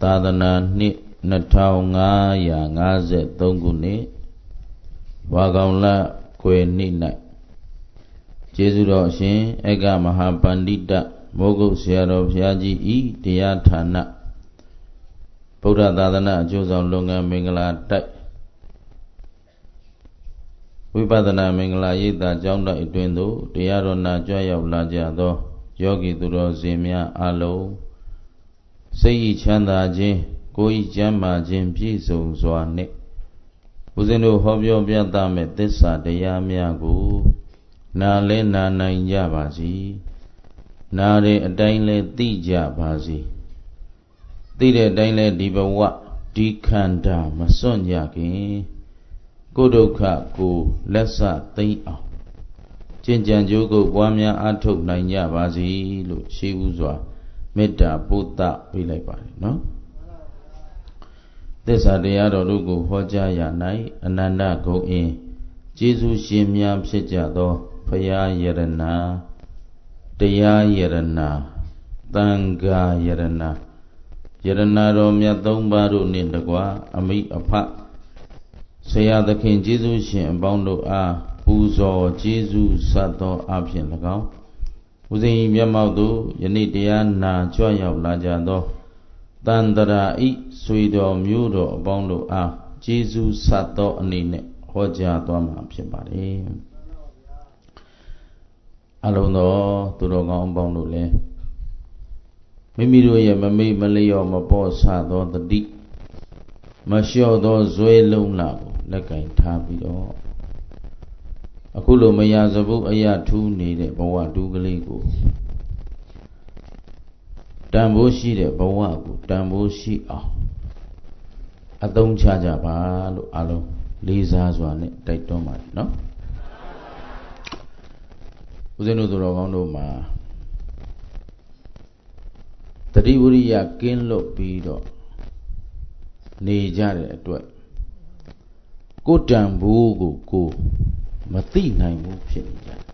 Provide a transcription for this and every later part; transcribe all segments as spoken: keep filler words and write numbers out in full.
သာသနာနှစ်နှစ်ထောင်ငါးရာငါးဆယ်သုံးခုနှစ်ဝါကောင်လခွေနှစ်၌ကျေးဇူးတော်ရှင်ဧကမဟာပန္တိတမိုးကုတ်ဆရာတော်ဘုရားကြီးဤတရားဌာနဗုဒ္ဓသာသနာအကျိုးဆောင်လုပ်ငန်းမင်္ဂလာတိုက်ဝိပဿနာမင်္ဂလာရိပ်သာကျောင်းတိုက်အတွင်သို့တရားတော်နာကြွရောက်လာကြသောယောဂီသူတော်စင်များအလုံးစိတ်ဤချမ်းသာခြင်းကိုယ်ဤကျမ်းမာခြင်းပြည့်စုံစွာနှင့်ဦးဇင်းတို့ဟောပြောပြသမဲ့သစ္စာတရားများကိုနားလဲနာနိုင်ကြပါစေနားတဲ့အတိုင်းလဲသိကြပါစေသိတဲ့အတိုင်းလဲဒီဘဝဒီခန္ဓာမစွန့်ကြခင်ကိုယ်ဒုက္ခကိုလက်စသိမ့်အောင်ကျင့်ကြံကြိုးကိုပွားများအားထုတ်နိုင်ကြပါစေလို့ရှိဥစွာမေတ္တာပို့သပေးလိုက်ပါတယ်နော်သစ္စာတရားတော်တို့ကိုဟောကြားရ၌အနန္တဂုဏ်အင်းကျေးဇူးရှင်များဖြစ်ကြသောဘုရားယရဏတရားယရဏသံဃာယရဏယရဏတော်မြတ်သုံးပါးတို့နှင့်တကွအမိအဖဆရာသခင်ကျေးဇူးရှင်အပေါင်းတို့အားပူဇော်ကျေးဇူးဆပ်သောအဖြစ်၎င်းဦးဇင်း၏မျက်မှောက်သို့ယနေ့တရားနာကြွရောက်လာကြသောတန်တရာဤဆွေတော်မျိုးတော်အပေါင်းတို့အားကျေးဇူးဆပ်သောအနေနဲ့ဟောကြားသွားမှာဖြစ်ပါတယ်အလုံးသောသူတော်ကောင်းအပေါင်းတို့လည်းမိမိတို့ရဲ့မမေ့မလျော့မပေါ့ဆသောတတိမလျှော့သောဇွဲလုံးလာကိုလက်ကင်ထားပြီးတော့အခုလိုမရစဘူးအရာထူးနေတဲ့ဘဝတူးကလေးကိုတန်ဖိုးရှိတဲ့ဘဝကိုတန်ဖိုးရှိအောင်အသုံးချကြပါလို့အလုံးလေးစားစွာနဲ့တိုက်တွန်းပါတယ်နော်ဦးဇင်းတို့သူတော်ကောင်းတို့မှာတတိဝရိယကင်းလွတ်ပြီးတော့နေကြတဲ့အတွက်ကိုယ်တန်ဖိုးကိုကိုမသိနိုင်ဘူးဖြစ်နေကြတယ်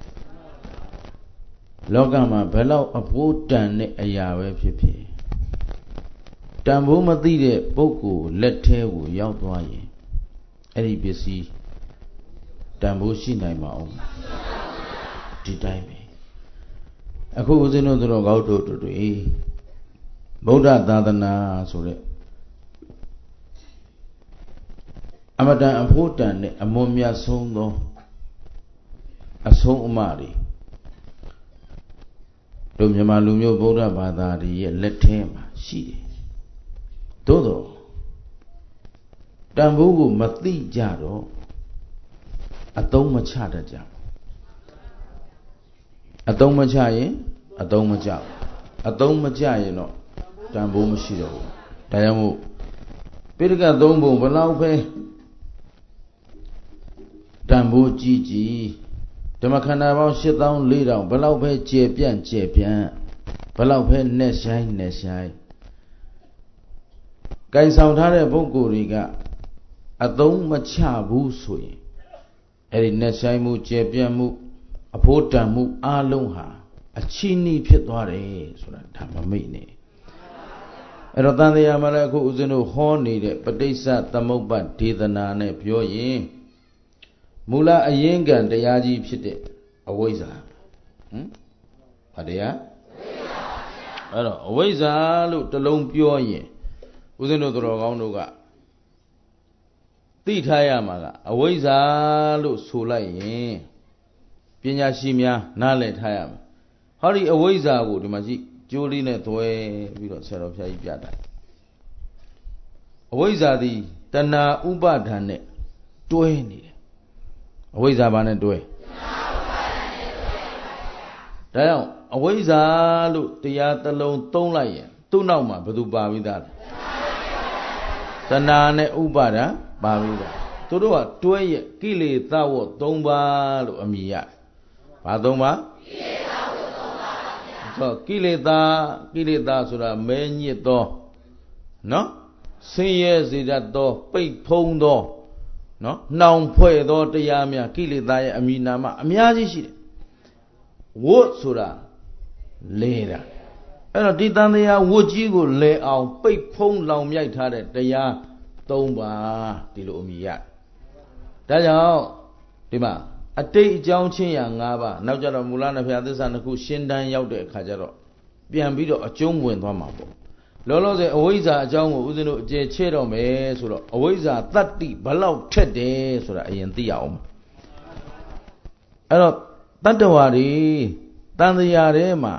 လောကမှာဘယ်လောက်အဖို့တန်တဲ့အရာပဲဖြစ်ဖြစ်တန်ဖိုးမသိတဲ့ပုဂ္ဂိုလ်လက်ထဲကိုရောက်သွားရင်အဲ့ဒီပစ္စည်းတန်ဖိုးရှိနိုင်မှာအောင်ဒီတိုင်းပဲအခုဦးဇင်းတို့တို့ကောက်တို့တို့တွေဗုဒ္ဓသာသနာဆိုတဲ့အမတန်အဖို့တန်တဲ့အမွန်မြတ်ဆုံးသောအဆုံးအမတွေတို့မြန်မာလူမျိုးဗုဒ္ဓဘာသာတွေရဲ့လက်ထဲမှာရှိတယ်သို့တော့တန်ဖိုးကိုမသိကြတော့အသုံးမချတတ်ကြဘူးအသုံးမချရင်အသုံးမကျဘူးအသုံးမကျရင်တော့တန်ဖိုးမရှိတော့ဘူးဒါကြောင့်မို့ပိဋကတ်သုံးပုံဘယ်လောက်ပဲတန်ဖိုးကြည့်ကြည့်ဓမ္မခန္ဓာပေါင်း ရှစ်သောင်းလေးထောင်ဘယ်လောက်ပဲကျေပြန့်ကျေပြန့်ဘယ်လောက်ပဲနဲ့ဆိုင်နဲ့ဆိုင်ကင်ဆောင်ထားတဲ့ပုဂ္ဂိုလ်တွေကအသုံးမချဘူးဆိုရင်အဲ့ဒီနဲ့ဆိုင်မှုကျေပြန့်မှုအဖို့တန်မှုအလုံးဟာအချီးနှီးဖြစ်သွားတယ်ဆိုတာဒါမမိတ်နဲ့အဲ့တော့တန်တရားမှာလည်းအခုဦးဇင်းတို့ဟောနေတဲ့ပဋိစ္စသမုပ္ပါဒေသနာနဲ့ပြောရင်မူလအရင်းကံတရားကြီးဖြစ်တဲ့အဝိဇ္ဇာဟမ်ဘာတရားအဲ့တော့အဝိဇ္ဇာလို့တလုံးပြောရင်ဦးဇင်းတို့တော်ကောင်းတို့ကသိထားရမှာကအဝိဇ္ဇာလို့ဆိုလိုက်ရင်ပညာရှိများနားလည်ထားရမှာဟောဒီအဝိဇ္ဇာကိုဒီမှာကြည့်ကြိုးလေးနဲ့သွဲပြီးတော့ဆရာတော်ဘုရားကြီးပြတာအဝိဇ္ဇာသည်တဏှာဥပါဒဏ်နဲ့တွဲနေတယ်အဝိဇ္ဇာဘာနဲ့တွဲဒါကြောင့်အဝိဇ္ဇာလို့တရားတစ်လုံးသုံးလိုက်ရင်သူ့နောက်မှာဘယ်သူပါပြီးသားလဲတဏှာနဲ့ဥပါဒံပါပြီးသားသူတို့ကတွဲရဲ့ကိလေသာဝတ်သုံးပါလို့အမည်ရတယ်ဘာသုံးပါကိလေသာဝတ်သုံးပါဆိုကိလေသာကိလေသာဆိုတာမဲညစ်သောနော်ဆင်းရဲစေတတ်သောပိတ်ဖုံးသောနော်နှောင်ဖွဲ့သောတရားများကိလေသာရဲ့အမည်နာမအများကြီးရှိတယ်ဝတ်ဆိုတာလဲတာအဲ့တော့ဒီတန်တရားဝတ်ကြီးကိုလဲအောင်ပိတ်ဖုံးလောင်မြိုက်ထားတဲ့တရားသုံးပါဒီလိုအမည်ရဒါကြောင့်ဒီမှာအတိတ်အကြောင်းချင်းရာ၅ပါးနောက်ကြတော့မူလနဖျားသစ္စာနှစ်ခုရှင်းတန်းရောက်တဲ့အခါကျတော့ပြန်ပြီးတော့အကျုံးဝင်သွားမှာပေါ့လောလောဆယ်အဝိဇ္ဇာအကြောင်းကိုဦးဇင်းတို့အကျေချဲ့တော့မယ်ဆိုတော့အဝိဇ္ဇာတတ္တိဘလောက်ထက်တယ်ဆိုတာအရင်သိရအောင်အဲ့တော့တတ္တဝါတွေတန်တရားထဲမှာ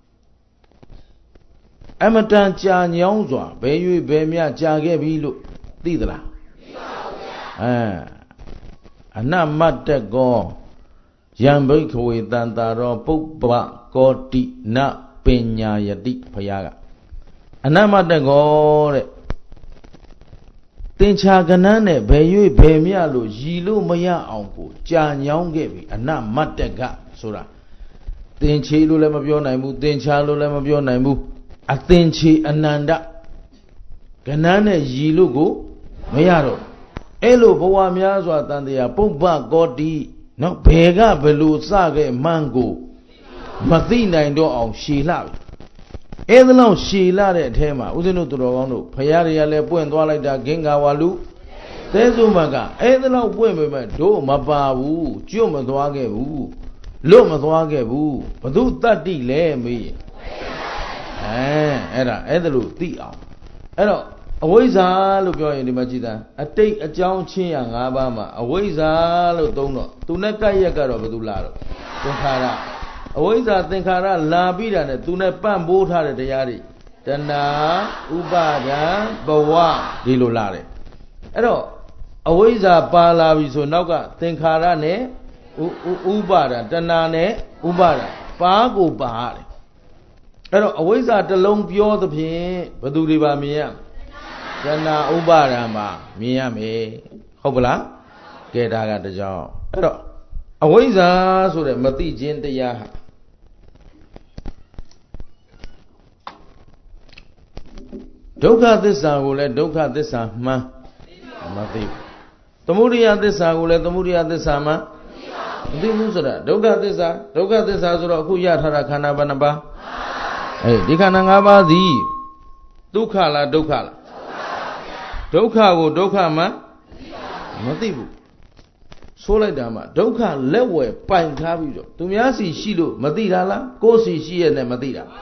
အမတန်ကြာညောင်းစွာဘယ်၍ဘယ်မြကြာခဲ့ပြီလို့သိသလားသိပါဘူးဗျာအဲအနမတ္တကောယံဘိခဝေတန်တာရောပုပ္ပကောတိနပညာယတိဘုရားကအနမတ္တကောတဲ့သင်္ချာကနန်းနဲ့ဘယ်၍ဘယ်မြလို့ရည်လို့မရအောင်ကိုကြာညောင်းခဲ့ပြီအနမတ္တကဆိုတာသင်္ချေလို့လည်းမပြောနိုင်ဘူးသင်္ချာလို့လည်းမပြောနိုင်ဘူးအသင်္ချေအနန္တကနန်းနဲ့ရည်လို့ကိုမရတော့အဲ့လိုဘဝများစွာတန်တရားပုပ္ပကောတိနော်ဘယ်ကဘယ်လိုစခဲ့မှန်းကိုမသိနိုင်တော့အောင်ရှည်လှပြီအဲ့ဒါလောက်ရှည်လှတဲ့အထဲမှာဦးဇင်းတို့တော်ကောင်းတို့ဖရာတွေကလည်းပွင့်သွားလိုက်တာဂင်္ဂါဝါလူသဲစုမကအဲ့ဒါလောက်ပွင့်ပေမဲ့တို့မပါဘူးကျွတ်မသွားခဲ့ဘူးလွတ်မသွားခဲ့ဘူးဘသူတတ္တိလဲမေးအဲအဲ့ဒါအဲ့ဒါလို့သိအောင်အဲ့တော့အဝိဇ္ဇာလို့ပြောရင်ဒီမှာကြည်သားအတိတ်အကြောင်းချင်းရ၅ပါးမှာအဝိဇ္ဇာလို့သုံးတော့သူနဲ့ကပ်ရက်ကတော့ဘယ်သူလာတော့သင်္ခါရအဝိဇ္ဇာသင်္ခါရလာပြီးတာနဲ့သူနဲ့ပန့်ပိုးထားတဲ့တရားတွေတဏှာဥပါဒံဘဝဒီလိုလာတယ်အဲ့တော့အဝိဇ္ဇာပါလာပြီဆိုနောက်ကသင်္ခါရနဲ့ဥပါဒံတဏှာနဲ့ဥပါဒံပါကိုပါရတယ်အဲ့တော့အဝိဇ္ဇာတစ်လုံးပြောသဖြင့်ဘယ်သူတွေပါမြင်ရတဏှာဥပါဒံမှာမြင်ရမယ်ဟုတ်ပလားကဲဒါကတကြောင်အဲ့တော့အဝိဇ္ဇာဆိုတဲ့မသိခြင်းတရားဟာဒုက္ခသစ္စာကိုလည်းဒုက္ခသစ္စာမှန်းမသိဘူးသမုဒယသစ္စာကိုလည်းသမုဒယသစ္စာမှန်းမသိဘူးဆိုတာဒုက္ခသစ္စာဒုက္ခသစ္စာဆိုတော့အခုရထားတာခန္ဓာဘယ်နှပါးအေးဒီခန္ဓာ၅ပါးသည်ဒုက္ခလားဒုက္ခလားဒုက္ခကိုဒုက္ခမှမသိဘူးဆိုလိုက်တာမှဒုက္ခလက်ဝယ်ပိုင်ထားပြီးတော့သူများစီရှိလို့မသိတာလားကိုယ်စီရှိရဲ့နဲ့မသိတာ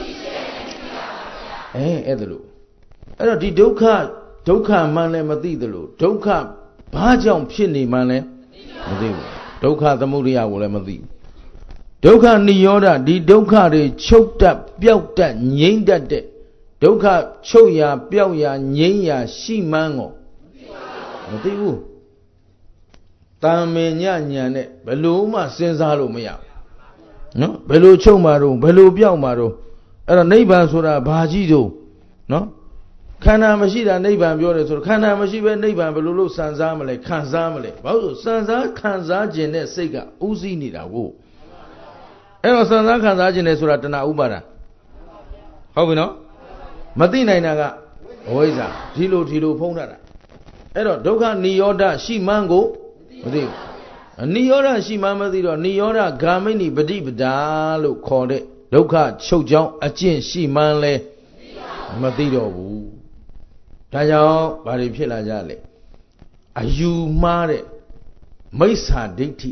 အဲအဲ့ဒါလို့အဲ့တော့ဒီဒုက္ခဒုက္ခမှန်လည်းမသိသလိုဒုက္ခဘာကြောင့်ဖြစ်နေမှန်းလည်းမသိဘူးဒုက္ခသမုဒယကိုလည်းမသိဘူးဒုက္ခနိရောဓဒီဒုက္ခတွေချုပ်တတ်ပျောက်တတ်ငြိမ့်တတ်တဲ့ဒုက္ခချုပ်ရာပျောက်ရာငြိမ့်ရာရှိမှန်းကိုမသိဘူးတာမင်ညညာနဲ့ဘယ်လိုမှစဉ်းစားလို့မရဘူးနော်ဘယ်လိုချုပ်မှာတော့ဘယ်လိုပျောက်မှာတော့အဲ့တော့နိဗ္ဗာန်ဆိုတာဘာကြီးတော့နော်ခန္ဓာမရှိတာနိဗ္ဗာန်ပြောတယ်ဆိုတော့ခန္ဓာမရှိဘဲနိဗ္ဗာန်ဘယ်လိုလုပ်စံစားမလဲခံစားမလဲဘာလို့ဆိုစံစားခံစားခြင်းနဲ့စိတ်ကဥစည်းနေတာကိုအဲ့တော့စံစားခံစားခြင်းနဲ့ဆိုတာတဏှာဥပါဒံဟုတ်ပြီနော်မသိနိုင်တာကအဝိဇ္ဇာဒီလိုဒီလိုဖုံးထားတာအဲ့တော့ဒုက္ခနိရောဓရှိမှန်းကိုမသိဘူးနိရောဓရှိမှန်းမသိတော့နိရောဓဂာမိဏိပฏิပဒါလို့ခေါ်တဲ့ဒုက္ခချုပ်ကြောင်းအကျင့်ရှိမှန်းလဲမသိတော့ဘူးဒါကြောင့်ဘာတွေဖြစ်လာကြလဲအယူမှားတဲ့မိစ္ဆာဒိဋ္ဌိ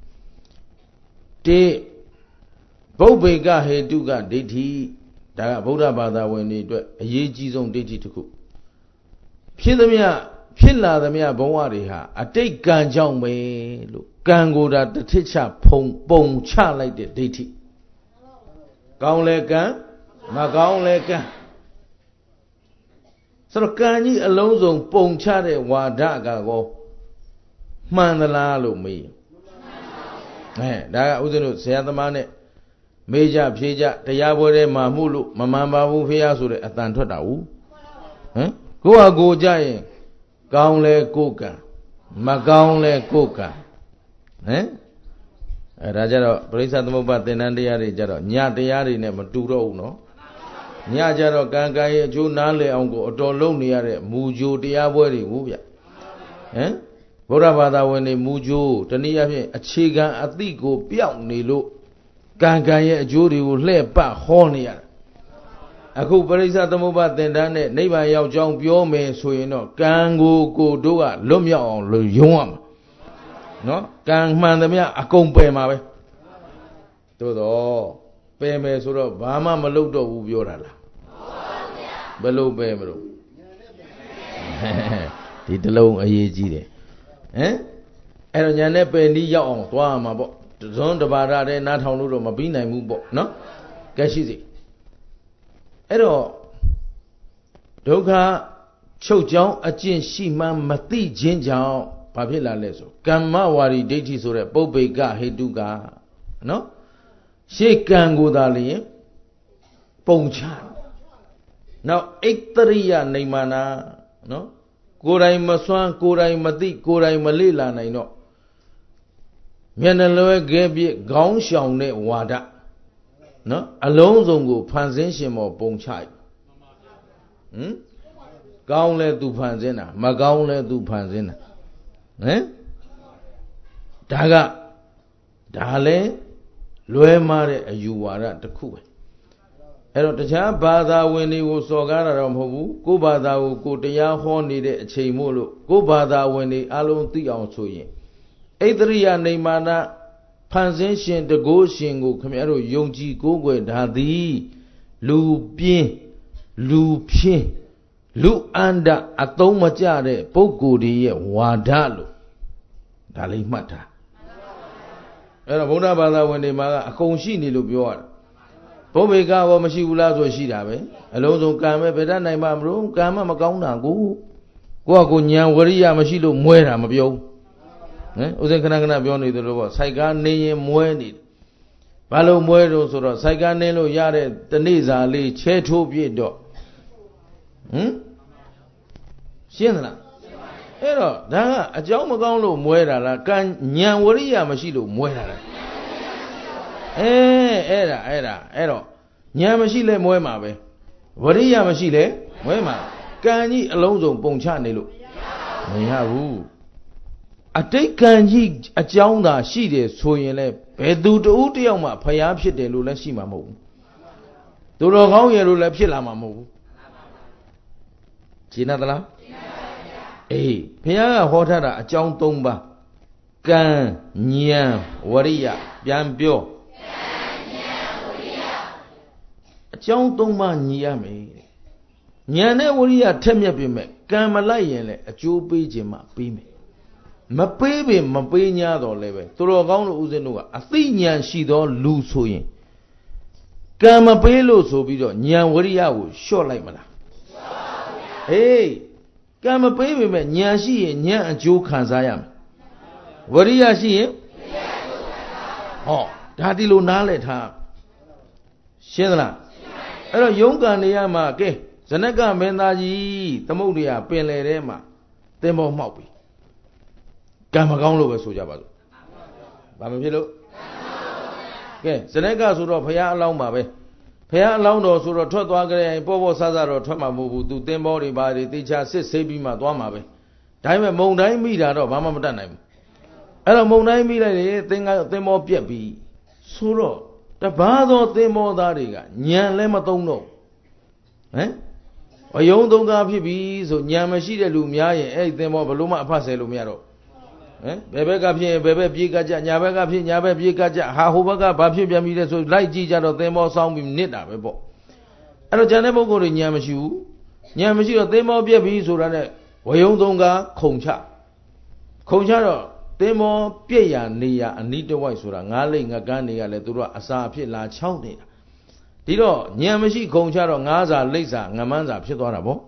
တေဘုဗ္ဗေကဟေတုကဒိဋ္ဌိဒါကဗုဒ္ဓဘာသာဝင်တွေအတွက်အရေးကြီးဆုံးဒိဋ္ဌိတစ်ခုဖြစ်သမျှဖြစ်လာသမျှဘဝတွေဟာအတိတ်ကံကြောင့်ပဲလို့ကံကိုယ်တာတစ်ထစ်ချဖုံပုံချလိုက်တဲ့ဒိဋ္ဌိကောင်းလဲကံမကောင်းလဲကံဆိုတော့ကံကြီးအလုံးစုံပုံချတဲ့ဝါဒကကောမှန်သလားလို့မေးအဲဒါကဥစဉ်တို့ဆရာသမားနဲ့မေးကြဖြေကြတရားပွဲထဲမှာမှုလို့မမှန်ပါဘူးဖေရဆိုတဲ့အတန်ထွက်တာဟုတ်ဟမ်ကိုယ့်ဟာကိုယ်ကြရင်ကောင်းလဲကိုယ်ကံမကောင်းလဲကိုယ်ကံဟမ်အဲဒါကြတော့ပရိစ္ဆသမုပ္ပါသင်္นานတရားတွေကြတော့ညတရားတွေနဲ့မတူတော့ဘူးနော်ညကြတော့ကံကံရဲ့အကျိုးနားလည်အောင်ကိုအတော်လုံးနေရတဲ့မူကြိုတရားပွဲတွေဟုတ်ဗျဟမ်ဗုဒ္ဓဘာသာဝင်တွေမူကြိုတနည်းအားဖြင့်အခြေခံအသိကိုပျောက်နေလို့ကံကံရဲ့အကျိုးတွေကိုလှည့်ပတ်ဟောနေရတာအခုပရိစ္ဆသမုပ္ပါသင်္ဍနဲ့နိဗ္ဗာန်ရောက်ကြောင်းပြောမယ်ဆိုရင်တော့ကံကိုကိုတို့ကလွတ်မြောက်အောင်လို့ယုံရမှာနော်ကံမှန်သမျှအကုန်ပယ်မှာပဲသို့တော့ပယ်မယ်ဆိုတော့ဘာမှမလုပ်တော့ဘူးပြောတာလားဘယ်လိုပယ်မလို့ဒီတလုံးအရေးကြီးတယ်ဟမ်အဲ့တော့ညာနဲ့ပယ်နည်းရောက်အောင်သွားမှာပေါ့ဇွန်းတပါရတဲ့နားထောင်လို့တော့မပြီးနိုင်ဘူးပေါ့နော်ကဲရှိစီအဲ့တော့ဒုက္ခချုပ်ကြောင်းအကျင့်ရှိမှမသိခြင်းကြောင့်ဘာဖြစ်လာလဲဆိုကမ္မဝါရီဒိဋ္ဌိဆိုတဲ့ပုပ္ပေကဟေတုကနော်ရှေ့ကံကိုသာလျင်ပုံချနောက်ဣတ္တရိယနိမ္မာနာနော်ကိုယ်တိုင်မစွမ်းကိုယ်တိုင်မသိကိုယ်တိုင်မလေ့လာနိုင်တော့မျက်နှလွဲခဲပြည့်ခေါင်းရှောင်တဲ့ဝါဒနော်အလုံးစုံကိုဖန်ဆင်းရှင်မောပုံချဟမ်ကောင်းလဲသူဖန်ဆင်းတာမကောင်းလဲသူဖန်ဆင်းတာဟမ်ဒါကဒါလဲလွဲမှားတဲ့အယူဝါဒတစ်ခုပဲအဲ့တော့တခြားဘာသာဝင်တွေကိုစော်ကားတာတော့မဟုတ်ဘူးကိုယ်ဘာသာကိုကိုတရားဟောနေတဲ့အချိန်မို့လို့ကိုယ်ဘာသာဝင်တွေအလုံးသိအောင်ဆိုရင်ဣတ္တရိယနိမ္မာနဖန်ဆင်းရှင်တကိုးရှင်ကိုခင်ဗျားတို့ယုံကြည်ကိုးကွယ်တာသည်လူပြင်းလူဖြင်းလူအန္တအသုံးမကျတဲ့ပုဂ္ဂိုလ်တွေရဲ့ဝါဒလို့ဒါလေးမှတ်ထားအဲ့တော့ဗုဒ္ဓဘာသာဝင်တွေမှာကအကုန်ရှိနေလို့ပြောရတာဘုဗ္ဗေကဘောမရှိဘူးလားဆိုရှိတာပဲအလုံးစုံကံပဲဗေဒနိုင်မှာမလို့ကံမမကောင်းတာကိုကိုကကိုဉာဏ်ဝရိယမရှိလို့မွဲတာမပြောဘူးဟမ်ဥစဉ်ခဏခဏပြောနေတယ်လို့ပေါ့စိုက်ကားနေရင်မွဲနေတယ်ဘာလို့မွဲတော့ဆိုတော့စိုက်ကားနေလို့ရတဲ့တနေ့စာလေးချဲထိုးပြစ်တော့ဟမ်ရှင်းသလားအဲ့တော့ဒါကအကြောင်းမကောင်းလို့မွဲတာလားကံဉာဏ်ဝရိယမရှိလို့မွဲတာလားအဲအဲ့ဒါအဲ့ဒါအဲ့တော့ဉာဏ်မရှိလဲမွဲမှာပဲဝရိယမရှိလဲမွဲမှာကံကြီးအလုံးစုံပုံချနေလို့မရဘူးအတိတ်ကံကြီးအကြောင်းသာရှိတယ်ဆိုရင်လဲဘယ်သူတဦးတယောက်မှဖျားဖြစ်တယ်လို့လည်းရှိမှာမဟုတ်ဘူးသူတော်ကောင်းရလို့လည်းဖြစ်လာမှာမဟုတ်ဘူးရှင်းသလားအေးဘုရားကဟောထားတာအကြောင်း၃ပါးကံဉာဏ်ဝရိယပြန်ပြောအကြောင်း၃ပါးညီရမယ်ဉာဏ်နဲ့ဝရိယထက်မြက်ပြီမဲ့ကံမလိုက်ရင်လည်းအကျိုးပေးခြင်းမှပေးမယ်မပေးပင်မပေး냐တော့လည်းပဲသူတော်ကောင်းတို့ဦးဇင်းတို့ကအသိဉာဏ်ရှိသောလူဆိုရင်ကံမပေးလို့ဆိုပြီးတော့ဉာဏ်ဝရိယကိုလျှော့လိုက်မလားဟေးကံမပေးပေမဲ့ဉာဏ်ရှိရင်ဉာဏ်အကျိုးခံစားရမယ်ဝရိယရှိရင်ဟောဒါဒီလိုနားလည်ထားရှင်းသလားအဲ့တော့ယုံကံနေရမှာကဲဇနကမင်းသားကြီးသမုဒ္ဒရာပင်လယ်ထဲမှာသင်္ဘောမှောက်ပြီကံမကောင်းလို့ပဲဆိုကြပါစို့ဘာမဖြစ်လို့ကဲဇနကဆိုတော့ဘုရားအလောင်းပါပဲဘုရားအလောင်းတော်ဆိုတော့ထွက်သွားကြရင်ပေါ့ပေါ့ဆဆတော့ထွက်မှာမဟုတ်ဘူးသူသင်္ဘောတွေဘာတွေတေချာစစ်ဆေးပြီးမှသွားမှာပဲဒါပေမဲ့မုံတိုင်းမိတာတော့ဘာမှမတတ်နိုင်ဘူးအဲ့တော့မုံတိုင်းမိလိုက်လေသင်္ကသင်္ဘောပြက်ပြီဆိုတော့တပါးသောသင်္ဘောသားတွေကညံလည်းမသုံးတော့ဟမ်အယုံသုံးကားဖြစ်ပြီဆိုညံမရှိတဲ့လူများရင်အဲ့ဒီသင်္ဘောဘလို့မှအဖတ်ဆယ်လို့မရတော့ဟမ်ဘယ်ဘက်ကဖြစ်ရင်ဘယ်ဘက်ပြေးကကြညာဘက်ကဖြစ်ညာဘက်ပြေးကကြဟာဟိုဘက်ကဘာဖြစ်ပြန်ပြီလဲဆိုလိုက်ကြည့်ကြတော့သင်္ဘောဆောင်းပြီးနစ်တာပဲပေါ့အဲ့တော့ကျန်တဲ့ပုဂ္ဂိုလ်တွေညံမရှိဘူးညံမရှိတော့သင်္ဘောပြက်ပြီဆိုတာနဲ့ဝယုံသုံးကားခုံချခုံချတော့သင်္ဘောပြက်ရနေရအနိတဝိုက်ဆိုတာငါးလိမ့်ငကန်းတွေကလည်းသူတို့ကအစာဖြစ်လာချောင်းနေတာဒီတော့ညံမရှိခုံချတော့ငါးစာလိမ့်စာငမန်းစာဖြစ်သွားတာပေါ့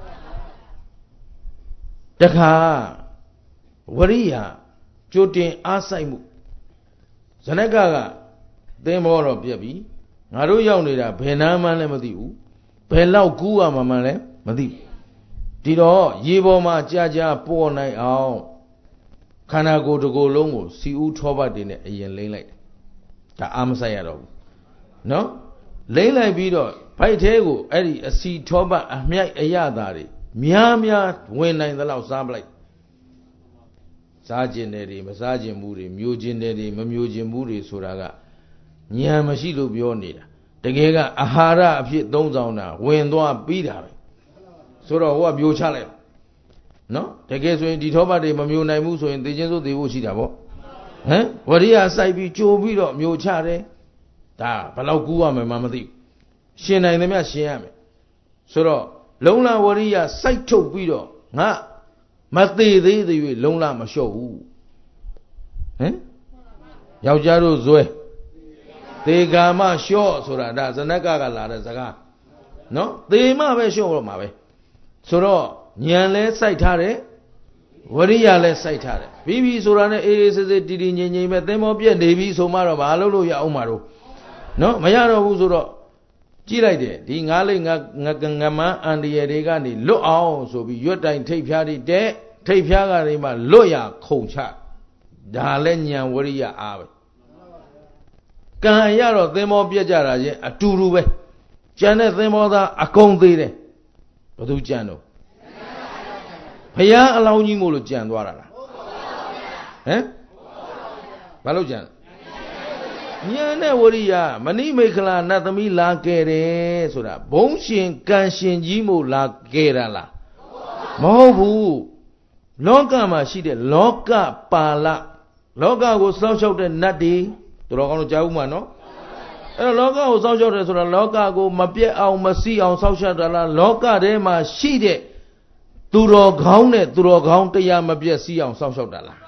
တခါဝရိယကြိုတင်အားဆိုင်မှုဇနကကသင်္ဘောတော့ပြက်ပြီငါတို့ရောက်နေတာဘယ်နာမှလည်းမသိဘူးဘယ်လောက်ကူးရမှမှလည်းမသိဘူးဒီတော့ရေပေါ်မှာကြာကြာပေါ်နိုင်အောင်ခန္ဓာကိုယ်တစ်ကိုယ်လုံးကိုစီဦးထောပတ်တွေနဲ့အရင်လိမ့်လိုက်ဒါအာမဆိုင်ရတော့ဘူးနော်လိမ့်လိုက်ပြီးတော့ဗိုက်သေးကိုအဲ့ဒီအစီထောပတ်အမြိုက်အရသာတွေများများဝင်နိုင်သလောက်စားပလိုက်စားကျင်တယ်တွေမစားကျင်ဘူးတွေမျိုးကျင်တယ်တွေမမျိုးကျင်ဘူးတွေဆိုတာကဉာဏ်မရှိလို့ပြောနေတာတကယ်ကအာဟာရအဖြစ်သုံးဆောင်တာဝင်သွားပြီးတာပဲဆိုတော့ဟိုကမျိုးချလိုက်နော်တကယ်ဆိုရင်ဒီထောပတ်တွေမမျိုးနိုင်ဘူးဆိုရင်သိချင်းစိုးသိဖို့ရှိတာပေါ့ဟမ်ဝရိယစိုက်ပြီးကြိုပြီးတော့မျိုးချတယ်ဒါဘယ်လောက်ကူးရမယ်မှမသိဘူးရှင်နိုင်သမျှရှင်ရမယ်ဆိုတော့လုံလဝရိယစိုက်ထုတ်ပြီးတော့ငါမသေးသေးသေး၍လုံလမလျှော့ဘူးဟမ်ယောက်ျားတို့ဇွဲသေကာမလျှော့ဆိုတာဒါဇနကကလာတဲ့စကားနော်သေမပဲလျှော့တော့မှာပဲဆိုတော့ဉာဏ်လဲစိုက်ထားတယ်ဝရိယလဲစိုက်ထားတယ်ပြီးပြီဆိုတာနဲ့အေးအေးဆေးဆေးတည်တည်ငြိမ်ငြိမ်ပဲသင်္ဘောပြက်နေပြီဆိုမှတော့ဘာလုပ်လို့ရအောင်မှာတော့နော်မရတော့ဘူးဆိုတော့ကြည့်လိုက်တယ်ဒီငါးလိငါငကငမန်းအန်ဒီရတွေကနေလွတ်အောင်ဆိုပြီးရွတ်တိုင်ထိတ်ဖျားတွေတဲ့ထိတ်ဖျားကနေမှလွတ်ရခုန်ချဒါလဲဉာဏ်ဝရိယအားပဲကံရတော့သင်္ဘောပြက်ကြတာချင်းအတူတူပဲကြံတဲ့သင်္ဘောသားအကုန်သေးတယ်ဘယ်သူကြံတော့ဘုရားအလောင်းကြီးမို့လို့ကြံသွားတာလားဟမ်ဘာလို့ကြံဉာဏ်နဲ့ဝရိယမဏိမေခလာနတ်သမီးလာခဲ့တယ်ဆိုတာဘုံရှင်ကံရှင်ကြီးမို့လာခဲ့တာလားမဟုတ်ဘူးလောကမှာရှိတဲ့လောကပါဠလောကကိုစောင့်ရှောက်တဲ့နတ်တွေတော်ကောင်းလို့ကြားဦးမှာနော်အဲ့တော့လောကကိုစောင့်ရှောက်တယ်ဆိုတာလောကကိုမပြတ်အောင်မစီးအောင်စောင့်ရှောက်တာလားလောကထဲမှာရှိတဲ့သူတော်ကောင်းနဲ့သူတော်ကောင်းတရားမပြတ်စီးအောင်စောင့်ရှောက်တာလား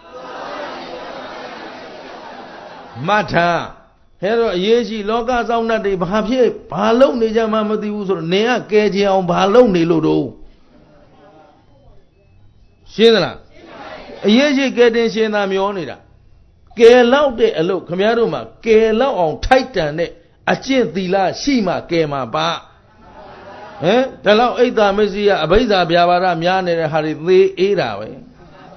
မထာဟဲ့တော့အရေးကြီးလောကစောင့်တတ်တွေဘာဖြစ်ဘာလုပ်နေကြမှမသိဘူးဆိုတော့နင်ကကဲချင်အောင်ဘာလုပ်နေလို့တော့ရှင်းသလားအရေးကြီးကဲတင်ရှင်းတာမျောနေတာကဲလောက်တဲ့အလုပ်ခမည်းတော်မှာကဲလောက်အောင်ထိုက်တန်တဲ့အကျင့်သီလရှိမှကဲမှာပါဟမ်ဒါလောက်အိတ်သာမစ္စည်းအဘိဓါဗျာပါဒများနေတဲ့ဟာတွေသေးအေးတာပဲဟမ်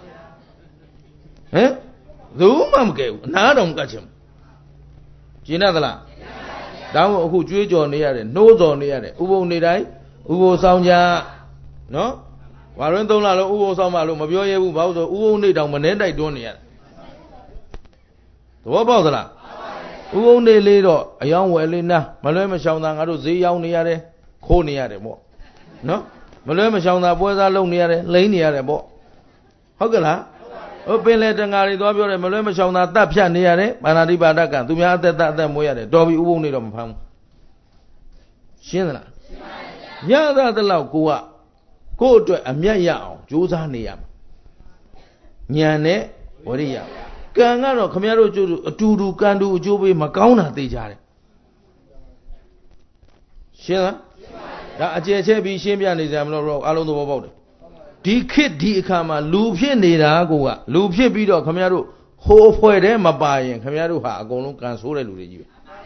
ဘူးမှမကဲဘူးအနာတော်ကတ်ချင်ကျင်းရသလားတောင်းအခုကြွေးကြော်နေရတယ်နှိုးစော်နေရတယ်ဥပုံနေတိုင်းဥပုံဆောင်ကြနော်ဝါရွန်းသုံးလလုံးဥပုံဆောင်မှလို့မပြောရဘူးဘာလို့ဆိုဥပုံနေတောင်မနှဲတိုက်တွန်းနေရတယ်သဘောပေါက်သလားဥပုံနေလေးတော့အယောင်းဝယ်လေးနာမလွဲမရှောင်တာငါတို့ဈေးရောက်နေရတယ်ခိုးနေရတယ်ပေါ့နော်မလွဲမရှောင်တာပွဲစားလုပ်နေရတယ်လိမ့်နေရတယ်ပေါ့ဟုတ်ကဲ့လားဟိုပင်လေတန်ဃာတွေသွားပြောတယ်မလွဲမရှောင်တာတတ်ဖြတ်နေရတယ်ပါဏာတိပါဒကသူများအသက်အသက်မွေးရတယ်တော်ပြီဥပုံနေတော့မဖမ်းဘူးရှင်းသလားရှင်းပါပြီရသလောက်ကိုကကိုယ့်အတွက်အမျက်ရအောင်ကြိုးစားနေရမှာဉာဏ်နဲ့ဝရိယကံကတော့ခမရတို့ကျိုးအတူတူကံတူအကျိုးပေးမကောင်းတာသိကြတယ်ရှင်းလားဒါအကျယ်ချဲပြီးရှင်းပြနေကြမလို့အားလုံးသဘောပေါက်တယ်ဒီခေတ်ဒီအခါမှာလူဖြစ်နေတာကိုကလူဖြစ်ပြီးတော့ခမရတို့ဟိုးဖွဲ့တဲ့မပါရင်ခမရတို့ဟာအကုန်လုံးကံဆိုးတဲ့လူတွေကြီးပဲ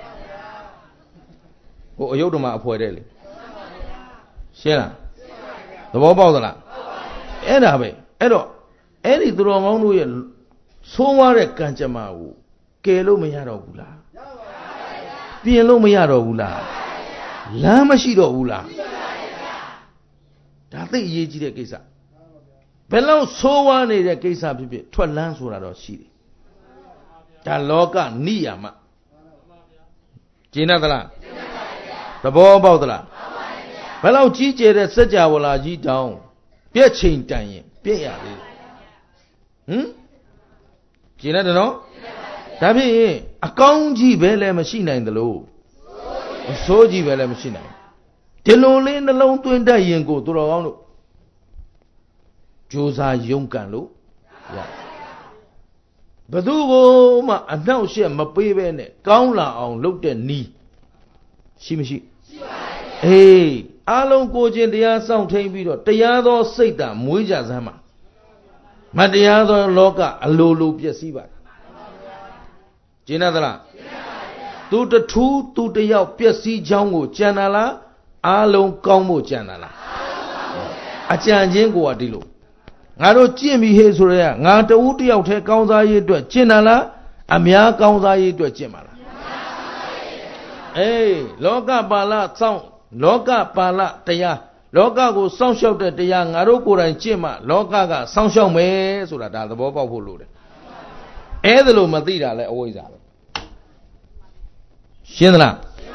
ဟိုအယုဒ္ဓမအဖွဲ့တဲ့လေရှင်းလားသဘောပေါက်သလားအဲ့ဒါပဲအဲ့တော့အဲ့ဒီသူတော်ကောင်းတို့ရဲ့ဆိုးွားတဲ့ကံကြမ္မာကိုကယ်လို့မရတော့ဘူးလားပြင်လို့မရတော့ဘူးလားလမ်းမရှိတော့ဘူးလားဒါသိအရေးကြီးတဲ့ကိစ္စဘယ်လောက်ဆိုးဝါးနေတဲ့ကိစ္စဖြစ်ဖြစ်ထွက်လန်းဆိုတာတော့ရှိတယ်ဒါလောကနိယာမကျင့်သလားသဘောပေါက်သလားဘယ်လောက်ကြီးကျယ်တဲ့စัจ java လာကြီးတောင်ပြက်ချိန်တန်ရင်ပြက်ရသေးတယ်ဟမ်ကျင့်တယ်နော်ဒါဖြစ်ရင်အကောင်းကြီးပဲလည်းမရှိနိုင်သလိုအဆိုးကြီးပဲလည်းမရှိနိုင်ဒီလိုလေးနှလုံးသွင်းတတ်ရင်ကိုသူတော်ကောင်းတို့ကြိုးစားရုန်းကန်လို့ရဘသူကိုမှအနှောက်အယှက်မပေးဘဲနဲ့ကောင်းလာအောင်လုပ်တဲ့နီးရှိမရှိရှိပါရဲ့အေးအားလုံးကိုချင်းတရားစောင့်ထိန်ပြီးတော့တရားသောစိတ်ဓာတ်မွေးကြစမ်းပါမတရားသောလောကအလိုလိုပျက်စီးပါတယ်ကျင်းသလားသူတထူးသူတယောက်ပျက်စီးချောင်းကိုကြံတာလားအားလုံးကောင်းဖို့ကြံတာလားအကြံချင်းကိုကဒီလိုငါတို့ကြင့်ပြီဟေးဆိုရဲငါတဦးတယောက်တည်းကောင်းစားရေးအတွက်ကျင့်တာလားအများကောင်းစားရေးအတွက်ကျင့်ပါလားအေးလောကပါဠစောင့်လောကပါဠတရားလောကကိုစောင့်ရှောက်တဲ့တရားငါတို့ကိုယ်တိုင်ကျင့်မှလောကကစောင့်ရှောက်မယ်ဆိုတာဒါသဘောပေါက်ဖို့လိုတယ်အဲ့ဒါလို့မသိတာလဲအဝိဇ္ဇာပဲရှင်းသလား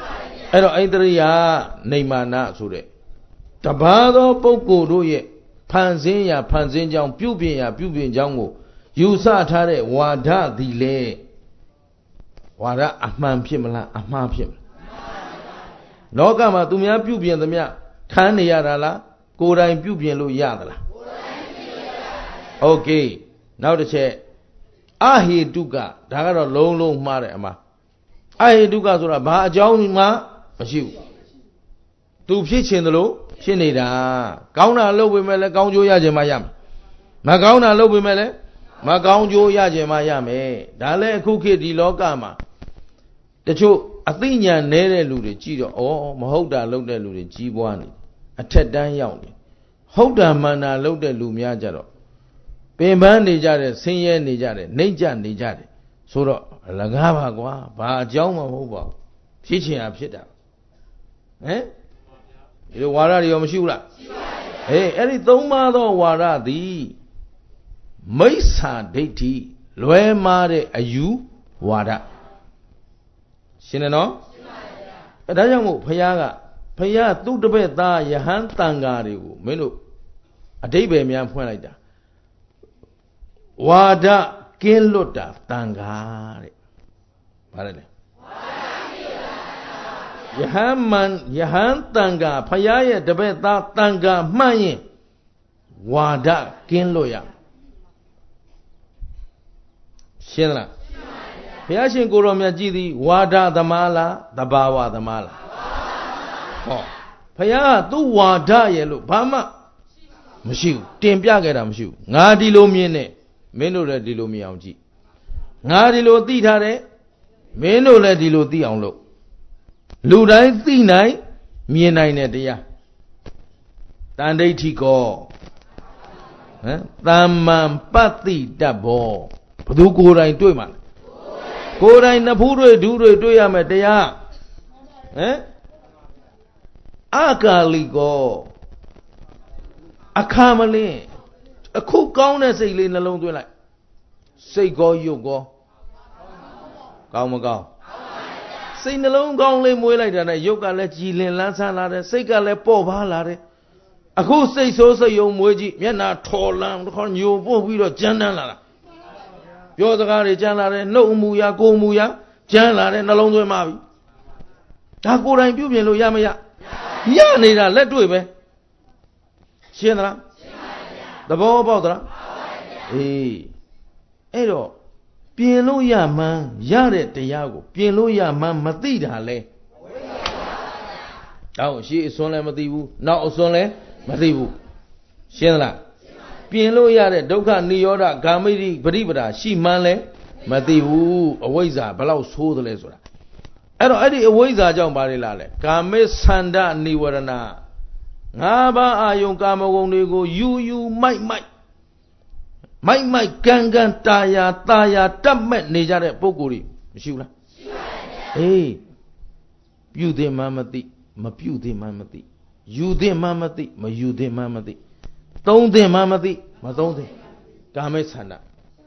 အဲ့တော့ဣန္ဒြိယနေမာနဆိုတဲ့တပါးသောပုဂ္ဂိုလ်တို့ရဲ့ဖန်ဆင်းရာဖန်ဆင်းကြောင်းပြုပြင်ရာပြုပြင်ကြောင်းကိုယူဆထားတဲ့ဝါဒသည်လေဝါဒအမှန်ဖြစ်မလားအမှားဖြစ်မလားလောကမှာသူများပြုပြင်သမျှခံနေရတာလားကိုယ်တိုင်ပြုပြင်လို့ရသလားကိုယ်တိုင်ပြုပြင်ရပါတယ်โอเคနောက်တစ်ချက်အဟေတုကဒါကတော့လုံးလုံးမှားတယ်အမှားအဟေတုကဆိုတာဘာအကြောင်းမှမရှိဘူးသူဖြစ်ချင်တယ်လို့ဖြစ်နေတာကောင်းတာလုပ်ပေမဲ့လည်းကောင်းကျိုးရခြင်းမှရမယ်မကောင်းတာလုပ်ပေမဲ့လည်းမကောင်းကျိုးရခြင်းမှရမယ်ဒါလည်းအခုခေတ်ဒီလောကမှာတချို့အသိဉာဏ်နည်းတဲ့လူတွေကြည့်တော့ဩမဟုတ်တာလုပ်တဲ့လူတွေကြီးပွားနေအထက်တန်းရောက်နေဟုတ်တာမှန်တာလုပ်တဲ့လူများကြတော့ပင်ပန်းနေကြတယ်ဆင်းရဲနေကြတယ်နှိမ့်ကျနေကြတယ်ဆိုတော့လကားပါကွာဘာအကြောင်းမှမဟုတ်ပါဘူးဖြစ်ချင်တာဖြစ်တာဟမ်ဒီလိုဝါဒတွေရောမရှိဘူးလားရှိပါရဲ့ဟေးအဲ့ဒီသုံးပါးသောဝါဒသည်မိစ္ဆာဒိဋ္ဌိလွဲမှားတဲ့အယူဝါဒရှင်းတယ်နော်ရှင်းပါရဲ့အဲဒါကြောင့်မို့ဘုရားကဘုရားသူ့တပည့်သားယဟန်တန်ဃာတွေကိုမင်းတို့အဓိပ္ပာယ်များဖွင့်လိုက်တာဝါဒကင်းလွတ်တာတန်ဃာတဲ့ဗါတယ်လေယဟန်မန်ယဟန်တန်ဃာဘုရားရဲ့တပည့်သားတန်ဃာမှန်ရင်ဝါဒကင်းလွတ်ရရှင်းလားဘုရားရှင်ကိုယ်တော်မြတ်ကြည်သည်ဝါဒသမားလားတဘာဝသမားလားဟောဘုရားကသူ့ဝါဒရဲ့လို့ဘာမှမရှိဘူးတင်ပြခဲ့တာမရှိဘူးငါဒီလိုမြင်နေမင်းတို့လည်းဒီလိုမြင်အောင်ကြည့်ငါဒီလိုသိထားတယ်မင်းတို့လည်းဒီလိုသိအောင်လုပ်လူတိုင်းသိနိုင်မြင်နိုင်တဲ့တရားတန်ဒိဋ္ဌိကောဟမ်သမ္မံပတ္တိတ္ဘောဘသူကိုယ်တိုင်တွေ့မှာလဲကိုယ်တိုင်နဖူးတွေဒူးတွေတွေ့ရမယ်တရားဟမ်အကာလိကောအခါမလင်းအခုကောင်းတဲ့စိတ်လေးနှလုံးသွင်းလိုက်စိတ်ကောရုပ်ကောကောင်းမကောင်းစိတ်နှလုံးကောင်းလေးမွေးလိုက်တာနဲ့ရုပ်ကလည်းကြည်လင်လန်းဆန်းလာတယ်စိတ်ကလည်းပေါ့ပါလာတယ်အခုစိတ်ဆိုးစိတ်ယုံမွေးကြည့်မျက်နှာထော်လန်းခေါညိုပို့ပြီးတော့ကြမ်းတမ်းလာတာပြောစကားတွေကြမ်းလာတယ်နှုတ်မူရကိုယ်မူရကြမ်းလာတယ်နှလုံးသွင်းပါပြီဒါကိုယ်တိုင်ပြုပြင်လို့ရမရရနေတာလက်တွေ့ပဲရှင်းသလားရှင်းပါဗျာသဘောပေါက်သလားပေါက်ပါဗျာအေးအဲ့တော့ပြင်လို့ရမှန်းရတဲ့တရားကိုပြင်လို့ရမှန်းမသိတာလဲတောင်းရှေ့အစွန်းလည်းမသိဘူးနောက်အစွန်းလည်းမသိဘူးရှင်းသလားပြင်လို့ရတဲ့ဒုက္ခនិရောဓဂ ामि တိပရိပဒါရှိမှန်းလဲမသိဘူးအဝိဇ္ဇာဘလောက်ဆိုးသလဲဆိုတာအဲ့တော့အဲ့ဒီအဝိဇ္ဇာကြောင့်ဘာတွေလာလဲကာမေသန္ဒနိဝရဏငါးပါးအာယုံကာမဂုဏ်တွေကိုယူယူမိုက်မိုက်မိုက်မိုက်ကန်းကန်တာယာတာယာတက်မဲ့နေကြတဲ့ပုဂ္ဂိုလ်တွေမရှိဘူးလားရှိပါရဲ့အေးပြုသင်မှမသိမပြုသင်မှမသိယူသင်မှမသိမယူသင်မှမသိသုံးသင်မှမသိမသုံးသင်ကာမေသန္ဒ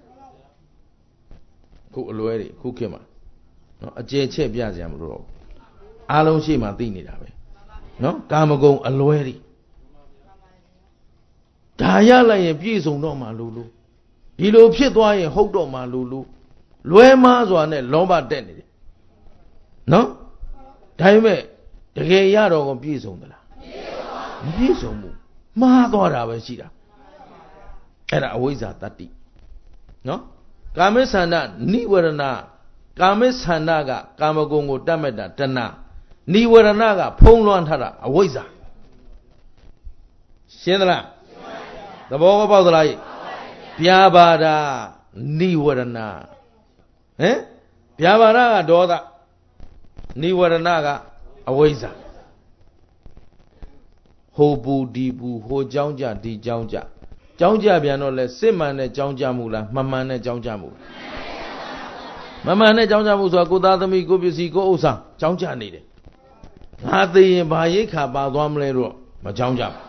ခုအလွဲတွေခုခေတ်မှာနော်အကျယ်ချက်ပြကြမလို့တော့အားလုံးရှိမှသိနေတာပဲနော်ကာမဂုဏ်အလွဲတွေဒါရလိုက်ရင်ပြည့်စုံတော့မှလို့လို့ဒီလိုဖြစ်သွားရင်ဟုတ်တော့မှလို့လို့လွဲမားစွာနဲ့လောဘတက်နေတယ်နော်ဒါပေမဲ့တကယ်ရတော့ကိုပြည့်စုံသလားမပြည့်စုံဘူးမှားသွားတာပဲရှိတာအဲ့ဒါအဝိဇ္ဇာတတ္တိနော်ကာမေသန္ဒနိဝရဏကာမေသန္ဒကကာမဂုဏ်ကိုတတ်မဲ့တာတဏှာနိဝရဏကဖုံးလွှမ်းထားတာအဝိဇ္ဇာရှင်းသလားသဘောပေါက်သလားဗျာပါဒနိဝရဏဟမ်ဗျာပါဒကဒေါသနိဝရဏကအဝိဇ္ဇာဟိုပူဒီပူဟိုကြောင်းကြဒီကြောင်းကြကြောင်းကြပြန်တော့လဲစစ်မှန်တဲ့ကြောင်းကြမှုလားမမှန်တဲ့ကြောင်းကြမှုမမှန်တဲ့ကြောင်းကြမှုဆိုတာကိုသားသမီးကိုပစ္စည်းကိုဥစ္စာကြောင်းကြနေတယ်ငါသိရင်ဘာရိတ်ခါပါသွားမလဲတော့မကြောင်းကြဘူး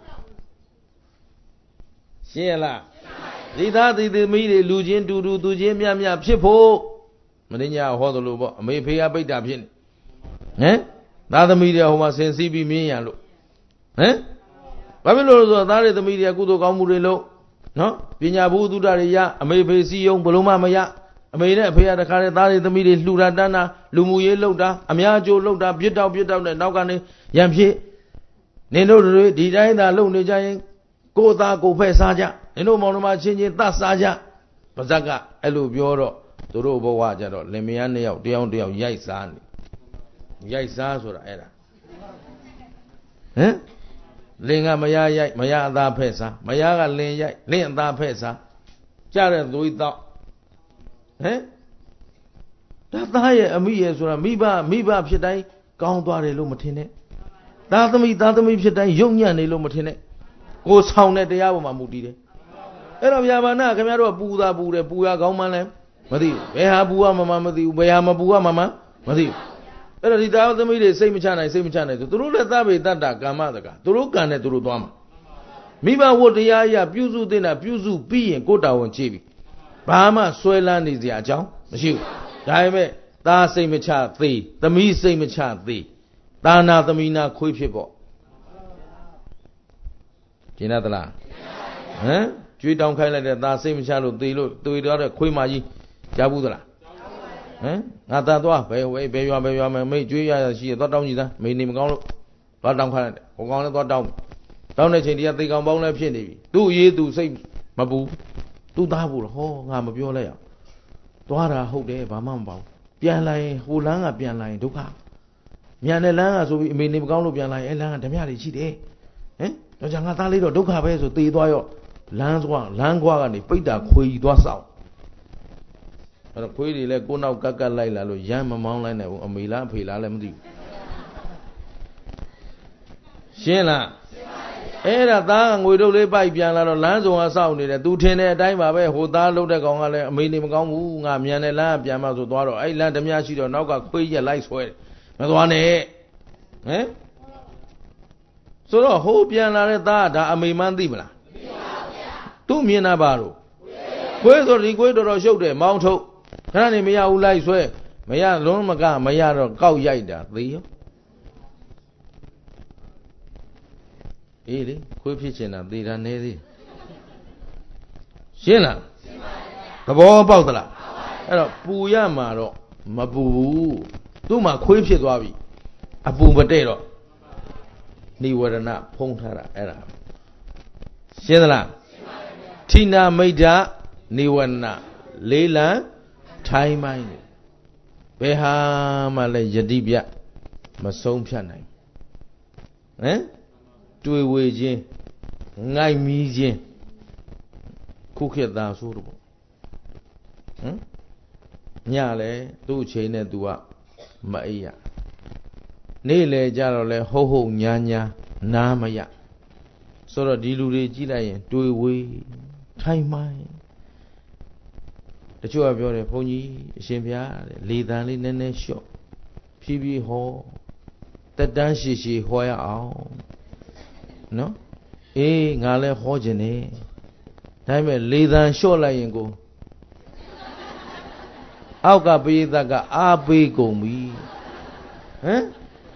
ရှင်းရလားဒီသားဒီသမီးတွေလူချင်းတူတူသူချင်းမြတ်မြတ်ဖြစ်ဖို့မင်းညာဟောသလိုပေါ့အမေဖေကပိတ်တာဖြစ်နေဟမ်သားသမီးတွေဟိုမှာဆင်စီးပြီးမြင်ရလို့ဟမ်ဘာဖြစ်လို့လဲဆိုတော့သားတွေသမီးတွေကုသိုလ်ကောင်းမှုတွေလုပ်နော်ပညာဘုသူတ္တတွေရအမေဖေစီယုံဘလို့မှမရအမေနဲ့အဖေကတခါတည်းသားတွေသမီးတွေလှူတာတန်းတာလူမှုရေးလုပ်တာအများအကျိုးလုပ်တာပြစ်တောက်ပြစ်တောက်နဲ့နောက်ကနေရံဖြစ်နင်တို့တွေဒီတိုင်းသာလုပ်နေကြရင်ကိုယ်သားကိုယ်ဖက်စားကြနင်တို့မောင်နှမချင်းချင်းသတ်စားကြပါဇက်ကအဲ့လိုပြောတော့သူတို့ဘဝကြတော့လင်မယားနှစ်ယောက်တယောက်တယောက်ရိုက်စားနေရိုက်စားဆိုတာအဲ့ဒါဟမ်လင်ကမယားရိုက်မယားအသားဖက်စားမယားကလင်ရိုက်လင်အသားဖက်စားကြတဲ့သွေးတော့ဟမ်ဒါသားရဲ့အမိရဲ့ဆိုတာမိဘမိဘဖြစ်တိုင်းကောင်းသွားတယ်လို့မထင်နဲ့သားသမီးသားသမီးဖြစ်တိုင်းယုံညံ့နေလို့မထင်နဲ့ကိုဆောင်တဲ့တရားပေါ်မှာမူတည်တယ်အဲ့တော့ဗျာပါဏခင်ဗျားတို့ပူတာပူတယ်ပူရကောင်းမှန်းလဲမသိဘူးဘယ်ဟာပူရမှမမသိဘူးဘယ်ဟာမပူရမှမမသိဘူးအဲ့တော့ဒီသားသမီးတွေစိတ်မချနိုင်စိတ်မချနိုင်ဆိုသူတို့လည်းသဗ္ဗေတ္တကာမတကသူတို့ကံနဲ့သူတို့သွားမှာမိဘဝတ္တရားအရပြုစုတဲ့နာပြုစုပြီးရင်ကိုယ်တာဝန်ကြည့်ပြီဘာမှဆွဲလန်းနေစရာအကြောင်းမရှိဘူးဒါပေမဲ့သားစိတ်မချသေးသမီးစိတ်မချသေးသာနာသမီးနာခွေးဖြစ်ပေါ့ကျင်တလားဟမ်ကျွေးတောင်းခိုင်းလိုက်တဲ့သားစိတ်မချလို့သေလို့တွေ့တော့တဲ့ခွေးမကြီးကြားဘူးသလားဟမ်ငါသားသွားဘယ်ဝဲဘယ်ရွာဘယ်ရွာမမေ့ကျွေးရရှိရသွားတောင်းကြည့်သားမေနေမကောင်းလို့သွားတောင်းခိုင်းလိုက်တယ်ဟိုကောင်လည်းသွားတောင်းတောင်းတဲ့ချိန်တည်းကသေကောင်ပေါင်းလည်းဖြစ်နေပြီသူ့ရေးသူစိတ်မပူသူ့သားဘူးဟောငါမပြောလိုက်အောင်သွားတာဟုတ်တယ်ဘာမှမပေါ့ပြန်လာရင်ဟိုလမ်းကပြန်လာရင်ဒုက္ခမြန်တဲ့လမ်းကဆိုပြီးအမေနေမကောင်းလို့ပြန်လာရင်အဲလမ်းကဓမြတွေရှိတယ်ဟမ်တော့じゃငါသားလေးတော့ဒုက္ခပဲဆိုသေသွားရောလမ်းသွားလမ်းကွာကနေပိတ်တာခွေကြီးသွားဆောင်အဲ့တော့ခွေးတွေလည်းကိုနောက်ကက်ကက်လိုက်လာလို့ရမ်းမမောင်းလိုက်နိုင်ဘူးအမေလားအဖေလားလည်းမသိဘူးရှင်းလားအဲ့ဒါသားငွေတုပ်လေးပိုက်ပြန်လာတော့လမ်းစုံကစောင့်နေတယ်သူထင်တဲ့အတိုင်းပါပဲဟိုသားလှုပ်တဲ့ကောင်ကလည်းအမေနေမကောင်းဘူးငါမြန်တဲ့လမ်းကပြန်မှဆိုသွားတော့အဲ့လမ်းဓမြရှိတော့နောက်ကခွေးရက်လိုက်ဆွဲတယ်မသွားနဲ့ဟမ်ဆိုတော့ဟိုပြန်လာတဲ့သားကဒါအမေမှန်းသိမလားသိပါဗျာသူမြင်တာပါတော့ခွေးဆိုဒီခွေးတော်တော်ရှုပ်တယ်မောင်းထုတ်ခဏနေမရဘူးလိုက်ဆွဲမရလုံးမကမရတော့ကောက်ရိုက်တာသေရောအေးလေခွေးဖြစ်ချင်တာသေတာနေသေးရှင်းလားရှင်းပါဗျာသဘောပေါက်သလားအဲ့တော့ပူရမှာတော့မပူဘူးသူ့မှာခွေးဖြစ်သွားပြီအပူမတည့်တော့နိဝရဏဖုံးထားတာအဲ့ဒါရှင်းသလားရှင်းပါဗျာထိနာမိတ်္တနိဝရဏလေးလံထိုင်းမိုင်းဘယ်ဟာမှလည်းယတိပြမဆုံးဖြတ်နိုင်ဟမ်တွေ့ဝေခြင်းငိုက်မီးခြင်းခုခေတ်သားဆိုတော့ဟမ်ညလဲသူ့အချိန်နဲ့သူကမအိပ်ရနေ့လေကြတော့လဲဟုတ်ဟုတ်ညာညာနားမရဆိုတော့ဒီလူတွေကြည့်လိုက်ရင်တွေ့ဝေထိုင်းမိုင်းတချို့ကပြောတယ်ဘုန်းကြီးအရှင်ဘုရားတဲ့လေတံလေးနည်းနည်းလျှော့ဖြည်းဖြည်းဟောတက်တန်းရှိရှိဟောရအောင်နော်အေးငါလည်းဟောခြင်းနေဒါပေမဲ့လေတံလျှော့လိုက်ရင်ကိုအောက်ကပိသကအားပေးကုန်ပြီဟမ်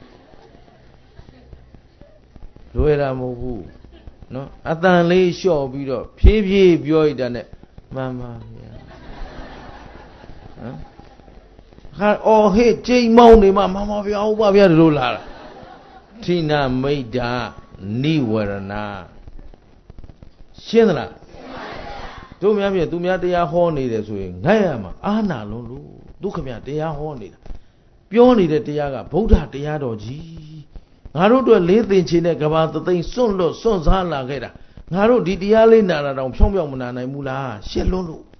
လွယ်တာမဟုတ်ဘူးနော်အတန်လေးလျှော့ပြီးတော့ဖြည်းဖြည်းပြောရတဲ့နဲ့မှန်ပါဗျာဟမ်ခါအော်ဟေးကြိမ်မောင်းနေမှမှန်ပါဗျာဟုတ်ပါဗျာဒီလိုလာတာထိနာမိတ်္တနိဝရဏရှင်းသလားတို့များပြသူများတရားဟောနေတယ်ဆိုရင်ငတ်ရမှာအာနာလုံးလို့ဒုက္ခမြတရားဟောနေတာပြောနေတဲ့တရားကဗုဒ္ဓတရားတော်ကြီးငါတို့တို့လေးသိင်ချင်တဲ့ကဘာသသိမ့်စွန့်လွတ်စွန့်စားလာခဲ့တာငါတို့ဒီတရားလေးနာတာတောင်ဖြောင်းဖြောင်းမနာနိုင်ဘူးလားရှင်းလွန်းလို့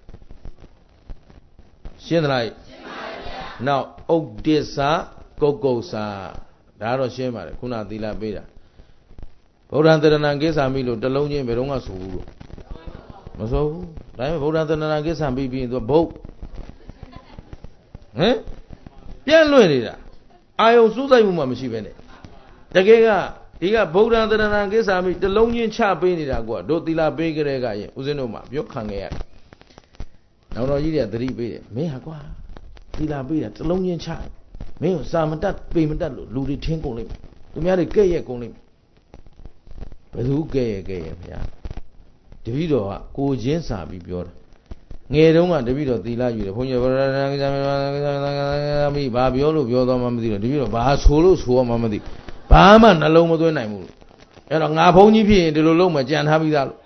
ရှင်းသလားရှင်းပါဗျာနောက်ဥဒ္ဒစ္စကုတ်ကုတ်စာဒါတော့ရှင်းပါတယ်ခုနသီလပေးတာဗုဒ္ဓံတရဏံကိစ္ဆာမိလို့တလုံးချင်းဘယ်တော့မှဆိုဘူးလို့မဆိုဘူးဒါပေမဲ့ဗုဒ္ဓံတရဏံကိစ္ဆာမိပြီးရင်သူဘုတ်ဟမ်ပြန့်လွင့်နေတာအာယုံစူးစိုက်မှုမှမရှိပဲနဲ့တကယ်ကဒီကဗုဒ္ဓံတရဏံကိစ္ဆာမိတလုံးချင်းချပေးနေတာကွာတို့သီလပေးကြတဲ့ကရင်ဦးဇင်းတို့မှပြောခံခဲ့ရတယ်နောက်တော်ကြီးတွေကသတိပေးတယ်မင်းဟာကွာသီလပေးတာတလုံးချင်းချမင်းစာမတတ်ပေမတတ်လို့လူတွေထင်းကုန်လိမ့်မယ်သူများတွေကဲ့ရဲ့ကုန်လိမ့်မယ်ဘယ်သူကဲ့ရဲ့ကဲ့ရဲ့ဗျာတပည့်တော်ကကိုချင်းစာပြီးပြောတာငယ်တုန်းကတပည့်တော်သီလယူတယ်ဘုန်းကြီးဗရဏဂဇမိဘာပြောလို့ပြောတော့မှမသိတော့တပည့်တော်ဘာဆိုလို့ဆိုမှမသိဘာမှနှလုံးမသွင်းနိုင်ဘူးအဲ့တော့ငါဘုန်းကြီးဖြစ်ရင်ဒီလိုလုံးမကြံထားပြီးသားလို့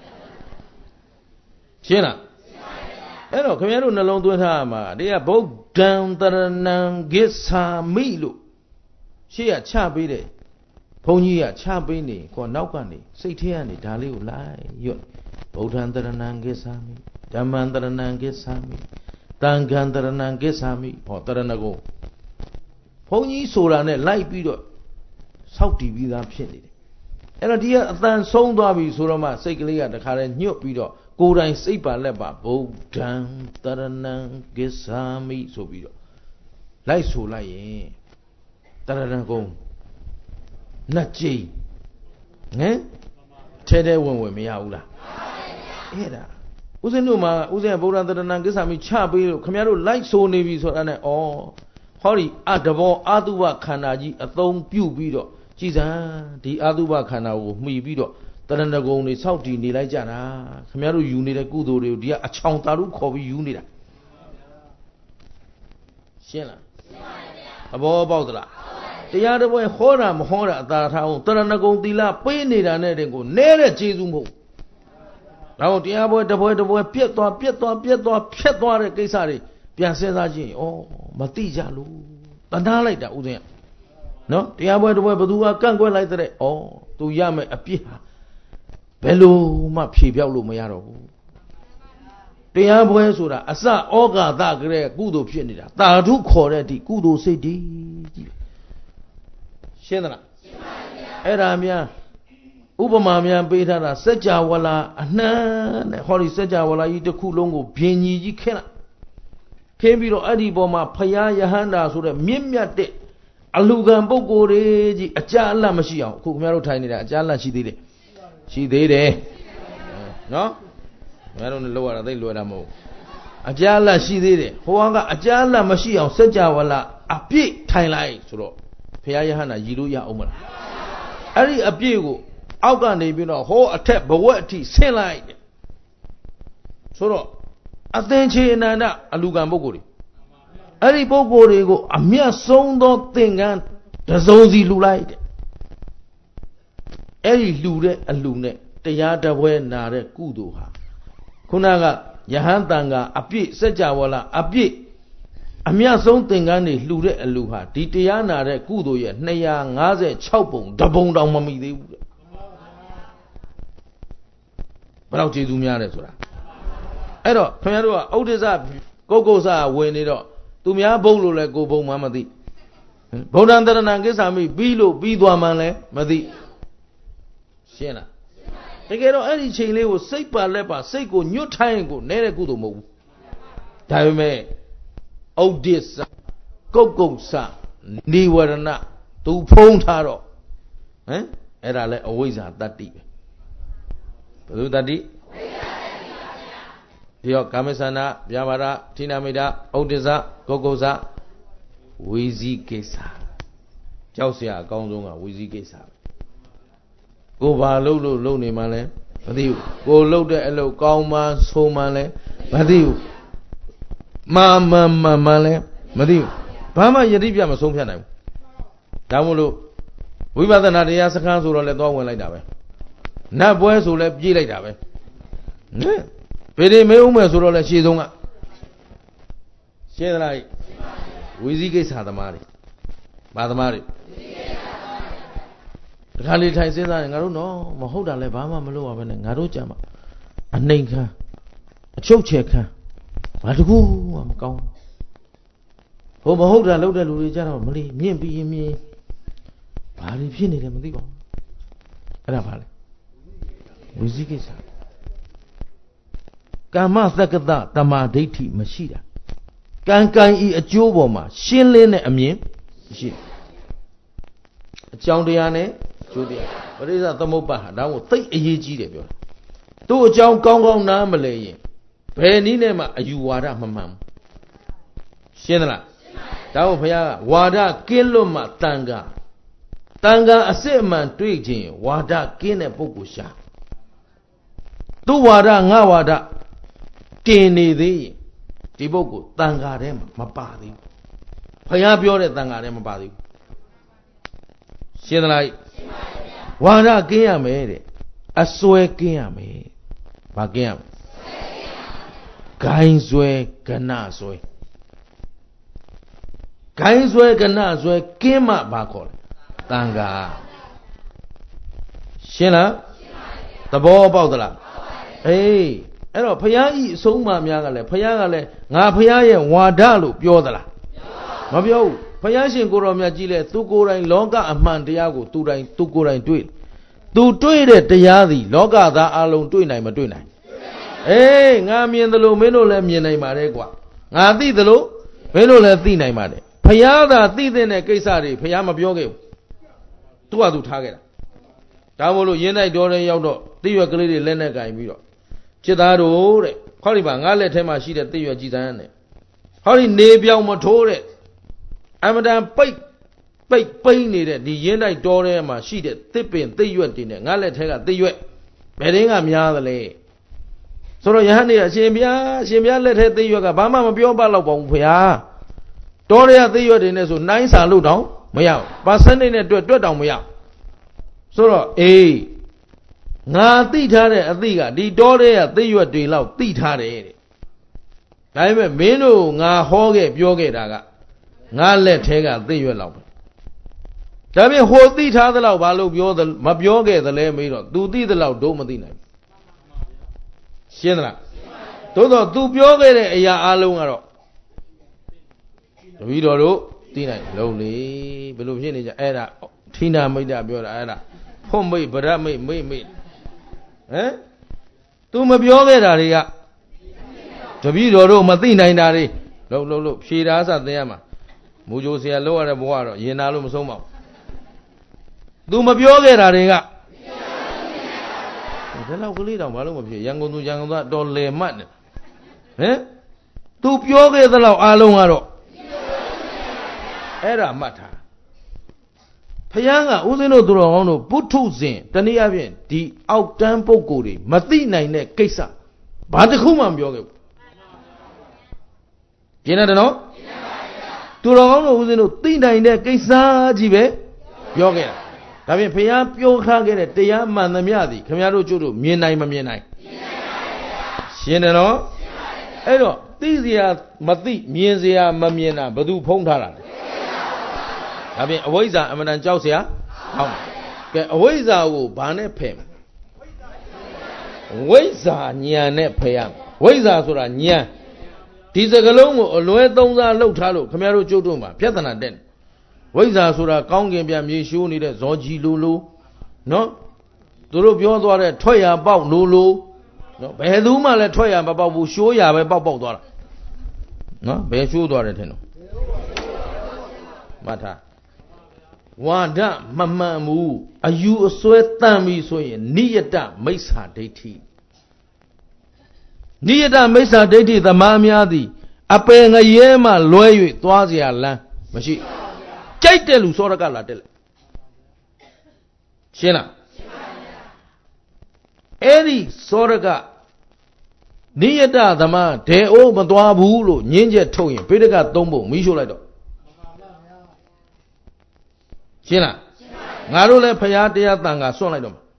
ရှင်းလားအဲ့တော့ခင်ဗျားတို့နှလုံးသွင်းထားမှာတရားဗုဒ္ဓံတရဏံဂစ္ဆာမိလို့ရှေ့ကချပေးတယ်ဘုန်းကြီးကချပေးနေခေါ်နောက်ကနေစိတ်ထဲကနေဒါလေးကိုလိုက်ရွတ်ဗုဒ္ဓံတရဏံဂစ္ဆာမိဓမ္မံတရဏံဂစ္ဆာမိသံဃံတရဏံဂစ္ဆာမိဟောတရဏဂုံဘုန်းကြီးဆိုတာနဲ့လိုက်ပြီးတော့စောက်တည်ပြီးသားဖြစ်နေတယ်အဲ့တော့ဒီကအတန်ဆုံးသွားပြီဆိုတော့မှစိတ်ကလေးကတခါတည်းညွတ်ပြီးတော့ကိုယ်တိုင်စိတ်ပါလက်ပါဗုဒ္ဓံတရဏံဂစ္ဆာမိဆိုပြီးတော့လိုက်ဆိုလိုက်ရင်တရဏဂုံနှစ်ကြိမ်ဟမ်ထဲထဲဝင်ဝင်မရဘူးလားအဲ့ဒါဦးဇင်းတို့မှာဦးဇင်းကဗုဒ္ဓတရဏံဂစ္ဆာမိချပေးလို့ခင်ဗျားတို့လိုက်ဆိုနေပြီဆိုတာနဲ့ဩဟောဒီအတဘောအာတုဘခန္ဓာကြီးအသုံးပြုပြီးတော့ကြည်စံဒီအာတုဘခန္ဓာကိုမှီပြီးတော့တရဏဂုံတွေစောက်တည်နေလိုက်ကြတာခင်ဗျားတို့ယူနေတဲ့ကုသိုလ်တွေကိုဒီကအချောင်တာတို့ခေါ်ပြီးယူနေတာရှင်းလားရှင်းပါဗျာအဘောပေါက်သလားတရားတော်ပွဲဟောတာမဟောတာအသာထားအောင်တရဏဂုံသီလပေးနေတာနဲ့တင်ကိုနဲတဲ့ကျေးဇူးမဟုတ်တော့တရားပွဲတပွဲတပွဲပြက်သွားပြက်သွားပြက်သွားဖြက်သွားတဲ့ကိစ္စတွေပြန်စဉ်းစားကြည့်ဩမသိကြလို့တဏှာလိုက်တာဥစဉ်နော်တရားပွဲတပွဲဘသူကကန့်ကွက်လိုက်တဲ့ဩသူရမယ်အပြစ်ဟာဘယ်လိုမှဖြေပြောက်လို့မရတော့ဘူးတရားပွဲဆိုတာအစဩဃာတကလေးကုသိုလ်ဖြစ်နေတာတာဓုခေါ်တဲ့ဒီကုသိုလ်စိတ်ဒီကြည့်ရှင်းသလားရှင်းပါဗျာအဲ့ဒါများဥပမာများပေးထားတာစัจ java လာအနှမ်းနဲ့ဟောဒီစัจ java လာကြီးတစ်ခုလုံးကိုဘင်းကြီးကြီးခင်းလိုက်ခင်းပြီးတော့အဲ့ဒီပေါ်မှာဖယားယဟန္တာဆိုတဲ့မြင့်မြတ်တဲ့အလူကံပုဂ္ဂိုလ်တွေကြီးအကြအလတ်မရှိအောင်အခုခင်ဗျားတို့ထိုင်နေတာအကြအလတ်ရှိသေးတယ်ရှိသေးတယ်နော်ခင်ဗျားတို့လည်းလောက်ရတာသိလွယ်တာမဟုတ်အကြအလတ်ရှိသေးတယ်ဟိုကအကြအလတ်မရှိအောင်စัจ java လာအပြည့်ထိုင်လိုက်ဆိုတော့ဖယားယဟန္တာရည်လို့ရအောင်မလားအဲ့ဒီအပြည့်ကိုအောက်ကနေပြီးတော့ဟောအထက်ဘဝအထိဆင်းလိုက်တယ်ဆိုတော့အသင်္ချေအနန္တအလူကံပုဂ္ဂိုလ်တွေအဲ့ဒီပုဂ္ဂိုလ်တွေကိုအမျက်ဆုံးသောသင်္ကန်းတစုံစီလှူလိုက်တယ်အဲ့ဒီလှူတဲ့အလှူနဲ့တရားတပွဲနာတဲ့ကုသိုလ်ဟာခုနကယဟန်တန်ကအပြည့်စัจ java လာအပြည့်အမျက်ဆုံးသင်္ကန်းတွေလှူတဲ့အလှူဟာဒီတရားနာတဲ့ကုသိုလ်ရဲ့နှစ်ရာငါးဆယ်ခြောက်ပုံတပုံတောင်မမိသေးဘူးတဲ့ဘယ်တော့ကျေးဇူးများတယ်ဆိုတာအဲ့တော့ခင်ဗျားတို့ကဥဒိစ္စကုတ်ကုတ်စဝင်နေတော့သူများဘုံလို့လဲကိုဘုံမှမသိဗုဒ္ဓံတရဏံကိစ္ဆာမိပြီးလို့ပြီးသွားမှလည်းမသိရှင်းလားတကယ်တော့အဲ့ဒီချိန်လေးကိုစိတ်ပါလက်ပါစိတ်ကိုညွတ်ထိုင်းကိုနဲတဲ့ကုသိုလ်မဟုတ်ဘူးဒါပေမဲ့ဥဒိစ္စကုတ်ကုတ်စနိဝရဏသူဖုံးထားတော့ဟမ်အဲ့ဒါလဲအဝိဇ္ဇာတတ္တိပဲဘယ်လိုတတ္တိဒီတော့ကာမသနာဗျာပါဒဌိနမိတာဥဒိစ္စဂုတ်ကုတ်စဝိဇိကိစ္စကြောက်เสียအကောင်းဆုံးကဝိဇိကိစ္စကိုဘာလုပ်လို့လုပ်နေမှလဲမသိဘူးကိုလုပ်တဲ့အလုပ်ကောင်းမှဆိုမှလဲမသိဘူးမာမမမှလဲမသိဘူးဘာမှယတိပြမဆုံးဖြတ်နိုင်ဘူးဒါမို့လို့ဝိပဿနာတရားစခန်းဆိုတော့လဲသွားဝင်လိုက်တာပဲနတ်ပွဲဆိုလဲပြေးလိုက်တာပဲဟင်ဗေဒိမေဦးမယ်ဆိုတော့လဲရှေ့ဆုံးကရှင်းသလားဝိဇိကိစ္စသမားတွေဘာသမားတွေတခါလေထိုင်စဉ်းစားရင်ငါတို့နော်မဟုတ်တာလဲဘာမှမလုပ်ရဘဲနဲ့ငါတို့ကြမှာအနှိမ်ခံအချုပ်ချယ်ခံဘာတကူမှမကောင်းဟိုမဟုတ်တာလုပ်တဲ့လူတွေကြတော့မလီမြင့်ပြီးမြင့်ဘာတွေဖြစ်နေတယ်မသိပါဘူးအဲ့ဒါဘာလဲဝိဇိကိစ္စကာမသက္ကတတမာဒိဋ္ဌိမရှိတာကံကံဤအကျိုးပေါ်မှာရှင်းလင်းတဲ့အမြင်ရှိအကြောင်းတရားနဲ့အကျိုးတရားပရိစ္ဆသမုပ္ပါဒ်ဟာဒါကိုသိအရေးကြီးတယ်ပြောတာသူ့အကြောင်းကောင်းကောင်းနားမလဲရင်ဘယ်နည်းနဲ့မှအယူဝါဒမမှန်ဘူးရှင်းသလားဒါကိုဘုရားကဝါဒကင်းလွတ်မှတန်ခါတန်ခါအစစ်အမှန်တွေ့ခြင်းဝါဒကင်းတဲ့ပုဂ္ဂိုလ်ရှာသူ့ဝါဒငါဝါဒတင်နေသေးရင်ဒီပုဂ္ဂိုလ်တန်ခါထဲမှာမပါသေးဘူးဘုရားပြောတဲ့တန်ခါထဲမပါသေးဘူးရှင်းသလားဝါဒကင်းရမယ်တဲ့အစွဲကင်းရမယ်ဘာကင်းရမလဲဂိုင်းစွဲကဏစွဲဂိုင်းစွဲကဏစွဲကင်းမှဘာခေါ်လဲတန်ခါရှင်းလားသဘောပေါက်သလားအေးအဲ့တော့ဘုရားဤအဆုံးအမများကလည်းဘုရားကလည်းငါဘုရားရဲ့ဝါဒလို့ပြောသလားမပြောဘူးဘုရားရှင်ကိုယ်တော်မြတ်ကြီးလဲသူကိုယ်တိုင်လောကအမှန်တရားကိုသူတိုင်သူကိုယ်တိုင်တွေ့သူတွေ့တဲ့တရားသည်လောကသားအလုံးတွေ့နိုင်မတွေ့နိုင်အေးငါမြင်သလိုမင်းတို့လည်းမြင်နိုင်ပါတယ်ကွာငါသိသလိုမင်းတို့လည်းသိနိုင်ပါတယ်ဘုရားသာသိတဲ့ကိစ္စတွေဘုရားမပြောခဲ့ဘူးသူ့ဟာသူထားခဲ့တာဒါမို့လို့ရင်းတိုက်တော်တဲ့ရောက်တော့သိရွက်ကလေးတွေလက်နဲ့ကင်ပြီးတော့จิตသားတို့တဲ့ဟောဒီပါငါလက်ထဲမှာရှိတဲ့သိရွက်ကြည်စမ်းနဲ့ဟောဒီနေပြောင်မထိုးတဲ့အမတန်ပိတ်ပိတ်ပိန်းနေတဲ့ဒီရင်းတိုက်တော်ထဲမှာရှိတဲ့သစ်ပင်သိရွက်တွေနဲ့ငါလက်ထဲကသိရွက်ဘယ်တင်းကများသလဲဆိုတော့ယဟန်နေအရှင်ဘုရားအရှင်ဘုရားလက်ထဲသိရွက်ကဘာမှမပြောပါတော့ပါဘူးဘုရားတော်ရရသိရွက်တွေနဲ့ဆိုနှိုင်းစာလို့တောင်မရဘူးပါစနစ်နဲ့တွက်တွက်တောင်မရဆိုတော့အေးငါသိထားတဲ့အသိကဒီတော်ရရသိရွက်တွေလောက်သိထားတယ်တဲ့ဒါပေမဲ့မင်းတို့ငါဟောခဲ့ပြောခဲ့တာကငါလက်ထဲကသိရွက်လောက်ပဲဒါပြင်ဟိုသိထားသလောက်ဘာလို့ပြောမပြောခဲ့သလဲမေးတော့ तू သိသလောက်တို့မသိနိုင်ဘူးရှင်းသလားသို့တော့ तू ပြောခဲ့တဲ့အရာအလုံးကတော့တပည့်တော်တို့သိနိုင်လုံးလေဘယ်လိုဖြစ်နေကြအဲ့ဒါထိနာမိတ်တာပြောတာအဲ့ဒါဖွင့်မိတ်ဗရမိတ်မိတ်မိတ်ဟမ် तू မပြောခဲ့တာတွေကတပည့်တော်တို့မသိနိုင်တာတွေလုံးလုံးလို့ဖြေတာစသိရမှာမူကြိုဆရာလောက်ရတဲ့ဘဝတော့ရင်နာလို့မဆုံးပါဘူးသူမပြောခဲ့တာတွေကဒါလောက်ကလေးတောင်ဘာလို့မဖြစ်ရန်ကုန်သူရန်ကုန်သားတော်လေမှတ်နေဟမ်သူပြောခဲ့သလောက်အားလုံးကတော့အဲ့ဒါမှတ်ထားဖယားကဦးဇင်းတို့သူတော်ကောင်းတို့ပုထုဇဉ်တနည်းအားဖြင့်ဒီအောက်တန်းပုဂ္ဂိုလ်တွေမသိနိုင်တဲ့ကိစ္စဘာတစ်ခုမှမပြောခဲ့ဘူးကျင်းတယ်နော်သူတော်ကောင်းတို့ဦးဇင်းတို့သိနိုင်တဲ့ကိစ္စကြီးပဲပြောခဲ့တာဒါဖြင့်ဘုရားပြောထားခဲ့တဲ့တရားမှန်သမျှသည်ခင်ဗျားတို့ကျို့တို့မြင်နိုင်မမြင်နိုင်မြင်နိုင်ပါဗျာရှင်းတယ်နော်အဲ့တော့သိစရာမသိမြင်စရာမမြင်တာဘယ်သူဖုံးထားတာလဲဒါဖြင့်အဝိဇ္ဇာအမှန်တန်ကြောက်စရာဟောင်းကဲအဝိဇ္ဇာကိုဘာနဲ့ဖယ်မလဲဝိဇ္ဇာဉာဏ်နဲ့ဖယ်ရမယ်ဝိဇ္ဇာဆိုတာဉာဏ်ဒီစကလုံးကိုအလွဲသုံးစားလှုပ်ထားလို့ခင်ဗျားတို့ကျုပ်တို့မှာပြဿနာတက်တယ်ဝိဇ္ဇာဆိုတာကောင်းကင်ပြန်မြေရှိုးနေတဲ့ဇောကြီးလိုလိုနော်သူတို့ပြောသွားတဲ့ထွက်ရပေါက်လိုလိုနော်ဘယ်သူမှလည်းထွက်ရမပေါက်ဘူးရှိုးရပဲပေါက်ပေါက်သွားတာနော်ဘယ်ရှိုးသွားတယ်ထင်တော့မှတ်ထားဝါဒမမှန်ဘူးအယူအစွဲတန်ပြီဆိုရင်နိယတမိစ္ဆာဒိဋ္ဌိနိယတမိစ္ဆာဒိဋ္ဌိသမားများသည်အပယ်ငရဲမှလွဲ၍သွားเสียလမ်းမရှိကြိုက်တယ်လူစောရကလာတက်လိုက်ရှင်းလားရှင်းပါဗျာအဲ့ဒီစောရကနိယတသမားဒေအိုးမသွားဘူးလို့ညင်းချက်ထုတ်ရင်ဗိဒကသုံးဖို့မီးရှို့လိုက်တော့ရှင်းလားရှင်းပါငါတို့လည်းဖရာတရားတန်ခါစွန့်လိုက်တော့မှာ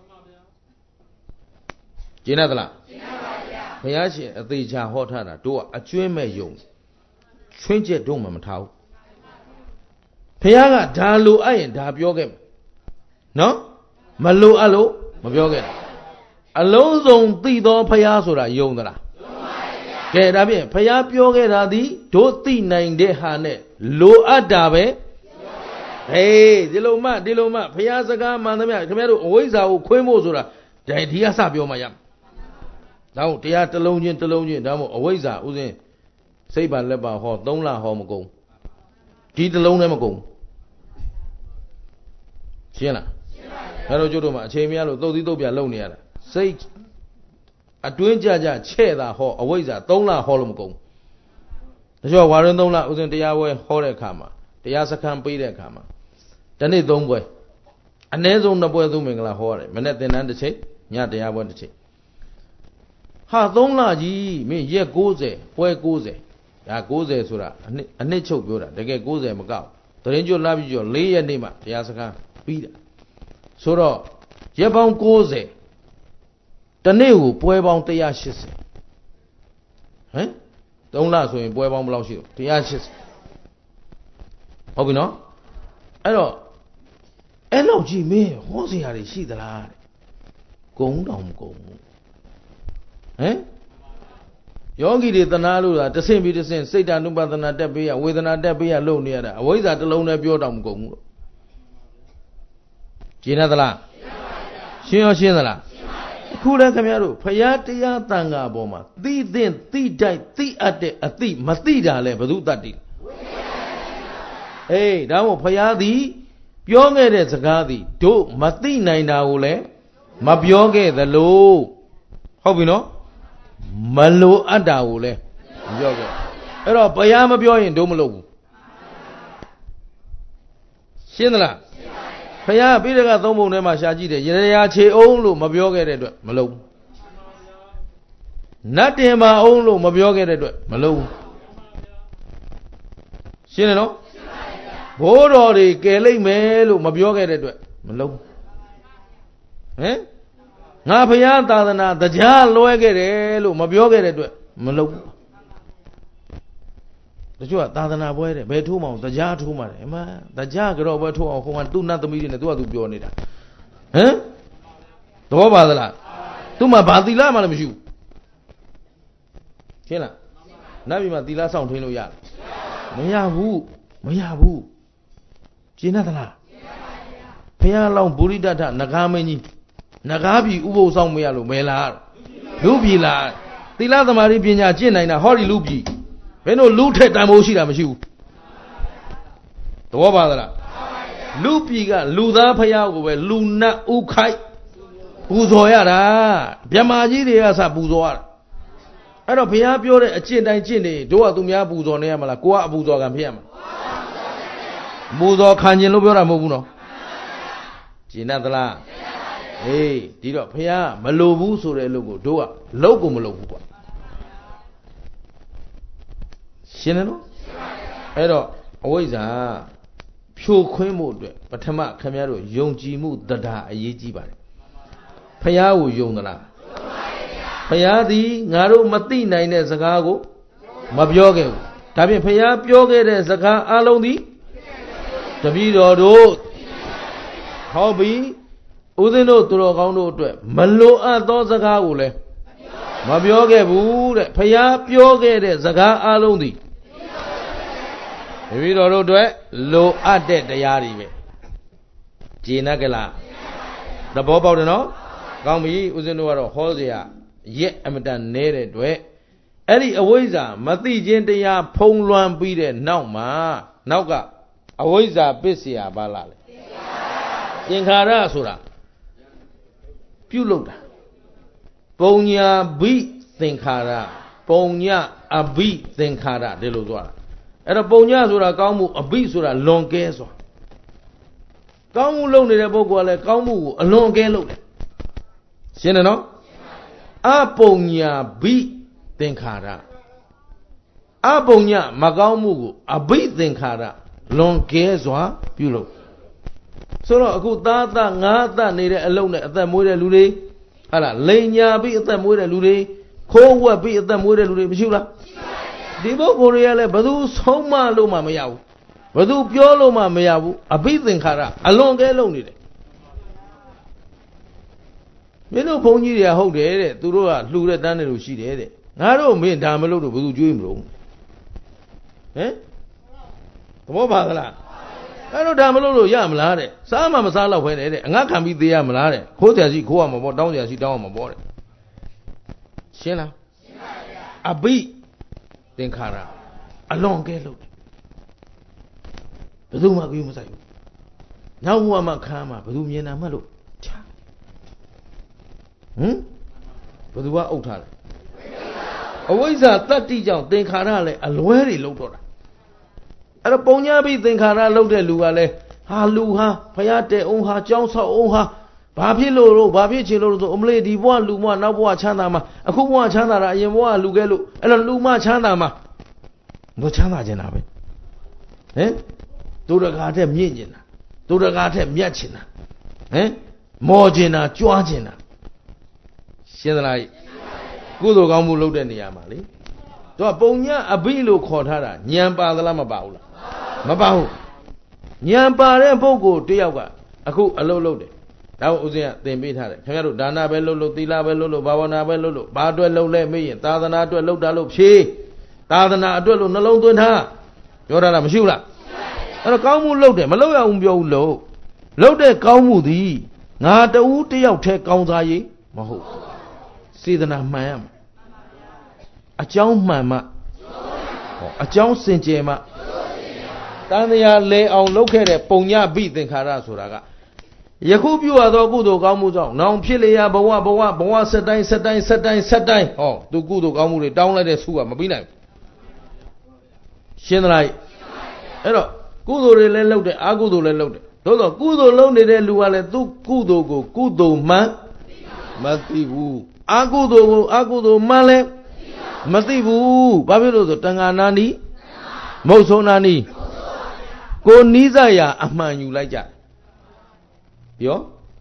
ရှင်းရသလားရှင်းပါဗျာဘုရားရှင်အသေးချာဟောထားတာတို့ကအကျွင်းမဲ့ယုံချွင်းချက်တို့မှမထားဘူးဘုရားကဒါလိုအပ်ရင်ဒါပြောခဲ့မယ်နော်မလိုအပ်လို့မပြောခဲ့တာအလုံးစုံသိသောဘုရားဆိုတာယုံသလားယုံပါဗျာကဲဒါဖြင့်ဘုရားပြောခဲ့တာဒီတို့သိနိုင်တဲ့ဟာနဲ့လိုအပ်တာပဲဟေးဒီလိုမှဒီလိုမှဘုရားစကားမှန်သမျှခင်ဗျားတို့အဝိဇ္ဇာကိုခွင်းဖို့ဆိုတာဒါဒီကစပြောမှရမယ်ဒါဟုတ်တရားတစ်လုံးချင်းတစ်လုံးချင်းဒါမှမဟုတ်အဝိဇ္ဇာဥစဉ်စိတ်ပါလက်ပါဟောသုံးလဟောမကုန်ဒီတစ်လုံးလည်းမကုန်ရှင်းလားရှင်းပါပြီအဲ့တော့ကျုပ်တို့မှာအချိန်မရလို့သုတ်သီးသုတ်ပြလုံနေရတာစိတ်အတွင်းကြကြချဲ့တာဟောအဝိဇ္ဇာသုံးလဟောလို့မကုန်ဒါကြောင့်ဝါရင်သုံးလဥစဉ်တရားပွဲဟောတဲ့အခါမှာတရားစခန်းပေးတဲ့အခါမှာတနေ့သုံးပွဲအနည်းဆုံးနှစ်ပွဲသုံးမင်္ဂလာဟောရတယ်မနေ့သင်္นานတစ်ချိန်ညတရားပွဲတစ်ချိန်ဟာသုံးလကြီးမင်းရက်ကိုးဆယ်ပွဲကိုးဆယ်ဒါကိုးဆယ်ဆိုတာအနှစ်အနှစ်ချုပ်ပြောတာတကယ်ကိုးဆယ်မကောက်တရင်ကျွတ်လာပြီးကျော်လေးရက်နေ့မှတရားစခန်းပြီးတာဆိုတော့ရက်ပေါင်းကိုးဆယ်တနေ့ကိုပွဲပေါင်းတစ်ရာရှစ်ဆယ်ဟမ်သုံးလဆိုရင်ပွဲပေါင်းဘယ်လောက်ရှိတော့တစ်ရာရှစ်ဆယ်ဟုတ်ပြီနော်အဲ့တော့အဲ့လောက်ကြီးမင်းဟောစရာတွေရှိသလားတဲ့ဂုံတောင်မဂုံဘူးဟမ်ယောဂီတွေတနာလို့လားတဆင့်ပြီးတဆင့်စိတ်ဓာတ်နုပဒနာတက်ပေးရဝေဒနာတက်ပေးရလုပ်နေရတာအဝိဇ္ဇာတစ်လုံးနဲ့ပြောတောင်မကုန်ဘူးလို့ရှင်းသလားရှင်းရောရှင်းသလားအခုလည်းခင်ဗျားတို့ဖရာတရားတန်ခါပေါ်မှာသိသင့်သိတိုက်သိအပ်တဲ့အသိမသိတာလဲဘယ်သူတတ်တည်အေးဒါမို့ဖရာသည်ပြောခဲ့တဲ့စကားသည်တို့မသိနိုင်တာကိုလည်းမပြောခဲ့သလိုဟုတ်ပြီနော်မလိုအပ်တာကိုလည်းမပြောခဲ့အဲ့တော့ဘုရားမပြောရင်တို့မလုပ်ဘူးရှင်းသလားဘုရားပိဋကသုံးပုံထဲမှာရှာကြည့်တယ်ရရချေအောင်လို့မပြောခဲ့တဲ့အတွက်မလုပ်ဘူးနတ်တင်ပါအောင်လို့မပြောခဲ့တဲ့အတွက်မလုပ်ဘူးရှင်းတယ်နော်ဘိုးတော်တွေကယ်လိုက်မယ်လို့မပြောခဲ့တဲ့အတွက်မလုပ်ဘူးဟမ်ငါဘုရားသာသနာတရားလွဲခဲ့တယ်လို့မပြောခဲ့တဲ့အတွက်မလုပ်ဘူးတချို့ကသာသနာပွဲတဲ့ဘယ်ထိုးမအောင်တရားထိုးမှာတယ်အမှန်တရားကြောပွဲထိုးအောင်ဟိုကသူ့နတ်သမီးတွေနဲ့သူကသူပြောနေတာဟမ်သဘောပါသလားသူ့မှာဘာသီလမှလည်းမရှိဘူးရှင်းလားနတ်ပြည်မှာသီလဆောင်ထင်းလို့ရတယ်မရဘူးမရဘူးရှင်းသလားဘုရားလောင်းဗုရိဒ္ဓနဂါမင်းကြီးနဂါးပြီဥပုသ်ဆောင်မရလို့မဲလားလူပြီလားသီလသမာဓိပညာကျင့်နိုင်တာဟောဒီလူပြီဘယ်လိုလူထက်တန်ဖိုးရှိတာမရှိဘူးသဘောပါသလားလူပြီကလူသားဖယားကိုပဲလူနတ်ဥခိုက်ပူဇော်ရတာမြမကြီးတွေကစပူဇော်ရတာအဲ့တော့ဘုရားပြောတဲ့အကျင့်တိုင်းကျင့်နေတို့ကသူများပူဇော်နေရမလားကိုကအပူဇော်ကံဖြစ်ရမလားပူဇော်ခံခြင်းလို့ပြောတာမဟုတ်ဘူးနော်ကျင့်တတ်သလားအေးဒီတော့ဘုရားမလိုဘူးဆိုတဲ့အလုပ်ကိုတို့ကလုပ်ကိုမလုပ်ဘူးကွာရှင်းတယ်နော်အဲ့တော့အဝိဇ္ဇာဖြိုခွင်းဖို့အတွက်ပထမခင်ဗျားတို့ယုံကြည်မှုတရားအရေးကြီးပါတယ်ဘုရားကိုယုံသလားဘုရားသည်ငါတို့မသိနိုင်တဲ့စကားကိုမပြောခဲ့ဘူးဒါဖြင့်ဘုရားပြောခဲ့တဲ့စကားအလုံးသည်တပည့်တော်တို့ဟောပြီဦးဇင်းတို့သူတော်ကောင်းတို့အတွက်မလိုအပ်သောစကားကိုလည်းမပြောခဲ့ဘူးတဲ့ဘုရားပြောခဲ့တဲ့စကားအလုံးသည်တပည့်တော်တို့အတွက်လိုအပ်တဲ့တရားတွေပဲကျေနပ်ကြလားသဘောပေါက်တယ်နော်ကောင်းပြီဦးဇင်းတို့ကတော့ဟောစရာရက်အမတန်နဲတဲ့အတွက်အဲ့ဒီအဝိဇ္ဇာမသိခြင်းတရားဖုံးလွှမ်းပြီးတဲ့နောက်မှာနောက်ကအဝိဇ္ဇာပစ္စယဘာလာလဲသင်္ခါရဆိုတာပြုလုပ်တာပုံညာဘိသင်္ခါရပုံညာအဘိသင်္ခါရဒီလိုသွားတာအဲ့တော့ပုံညာဆိုတာကောင်းမှုအဘိဆိုတာလွန်ကဲစွာကောင်းမှုလုပ်နေတဲ့ပုဂ္ဂိုလ်ကလည်းကောင်းမှုကိုအလွန်ကဲလုပ်တယ်ရှင်းတယ်နော်အပုံညာဘိသင်္ခါရအပုံညာမကောင်းမှုကိုအဘိသင်္ခါရလွန်ကဲစွာပြုလုပ်ဆိုတော့အခုသားသားငါးသားနေတဲ့အလုံးနဲ့အသက်မွေးတဲ့လူတွေဟာလားလိန်ညာပြီးအသက်မွေးတဲ့လူတွေခိုးဝက်ပြီးအသက်မွေးတဲ့လူတွေမရှိဘူးလားဒီပုဂ္ဂိုလ်တွေကလည်းဘယ်သူဆုံးမလို့မှမရဘူးဘယ်သူပြောလို့မှမရဘူးအဘိသင်္ခါရအလွန်ကဲလုံနေတယ်မင်းတို့ဘုန်းကြီးတွေကဟုတ်တယ်တဲ့သူတို့ကလှူတဲ့တန်းတယ်လို့ရှိတယ်တဲ့ငါတို့မင်းဒါမလုပ်တော့ဘယ်သူကြွေးမလို့ဟမ်သဘောပါသလားအဲ့တော့ဒါမလို့လို့ရမလားတဲ့စားမှမစားတော့ခွဲတယ်တဲ့အငတ်ခံပြီးသေးရမလားတဲ့ခိုးတယ်စီခိုးရမှာပေါ့တောင်းတယ်စီတောင်းရမှာပေါ့တဲ့ရှင်းလားရှင်းပါဗျာအဘိသင်္ခါရအလွန်ကဲလို့ဘယ်သူမှကြွေးမဆိုင်ဘူးနောက်ဘဝမှာခံမှာဘယ်သူမြင်တာမှလို့ချဟမ်ဘယ်သူကအုပ်ထားလဲအဝိဇ္ဇာတတ္တိကြောင့်သင်္ခါရလည်းအလွဲတွေလုပ်တော့တာအဲ့တော့ပုံညာပြီးသင်္ခါရလုပ်တဲ့လူကလည်းဟာလူဟာဖယားတဲ့အောင်ဟာကြောင်းဆောက်အောင်ဟာဘာဖြစ်လို့လို့ဘာဖြစ်ချင်လို့ဆိုအမလေးဒီဘဝလူဘဝနောက်ဘဝချမ်းသာမှာအခုဘဝချမ်းသာတာအရင်ဘဝလူခဲ့လို့အဲ့တော့လူမချမ်းသာမှာမချမ်းသာကျင်တာပဲဟင်သူတကာထက်မြင့်ကျင်တာသူတကာထက်မြတ်ကျင်တာဟင်မော်ကျင်တာကြွားကျင်တာရှင်းသလားကုသိုလ်ကောင်းမှုလုပ်တဲ့နေရာမှာလေသူကပုံညာအဘိလို့ခေါ်ထားတာဉာဏ်ပါသလားမပါဘူးလားမပါဘူးဉာဏ်ပါတဲ့ပုဂ္ဂိုလ်တယောက်ကအခုအလုပ်လုပ်တယ်ဒါကိုဦးဇင်းကသင်ပေးထားတယ်ခင်ဗျားတို့ဒါနပဲလုပ်လို့သီလပဲလုပ်လို့ဘာဝနာပဲလုပ်လို့ဘာအတွက်လုပ်လဲမေးရင်သာသနာအတွက်လုပ်တာလို့ဖြေသာသနာအတွက်လို့နှလုံးသွင်းထားပြောတာလားမရှိဘူးလားအဲ့တော့ကောင်းမှုလုပ်တယ်မလုပ်ရဘူးပြောဘူးလို့လုပ်တဲ့ကောင်းမှုသည်ငါတဦးတယောက်တည်းကောင်းစားရေးမဟုတ်စေတနာမှန်ရမှာအကြောင်းမှန်မှဟောအကြောင်းစင်ကြယ်မှတန်တရားလဲအောင်လုပ်ခဲ့တဲ့ပုံညပိသင်္ခါရဆိုတာကယခုပြုရသောကုသိုလ်ကောင်းမှုကြောင့်နောင်ဖြစ်လျာဘဝဘဝဘဝဆက်တိုင်းဆက်တိုင်းဆက်တိုင်းဆက်တိုင်းဟောသူကုသိုလ်ကောင်းမှုတွေတောင်းလိုက်တဲ့ဆုကမပြီးနိုင်ဘူးရှင်းသလားအဲ့တော့ကုသိုလ်တွေလည်းလုပ်တယ်အကုသိုလ်လည်းလုပ်တယ်သို့သောကုသိုလ်လုပ်နေတဲ့လူကလည်းသူကုသိုလ်ကိုကုသိုလ်မှန်မသိဘူးအကုသိုလ်ကိုအကုသိုလ်မှန်လည်းမသိဘူးဘာဖြစ်လို့ဆိုတန်ခါနာနီမဟုတ်ဆုံးနာနီကိုနီးစရာအမှန်ယူလိုက်ကြပြော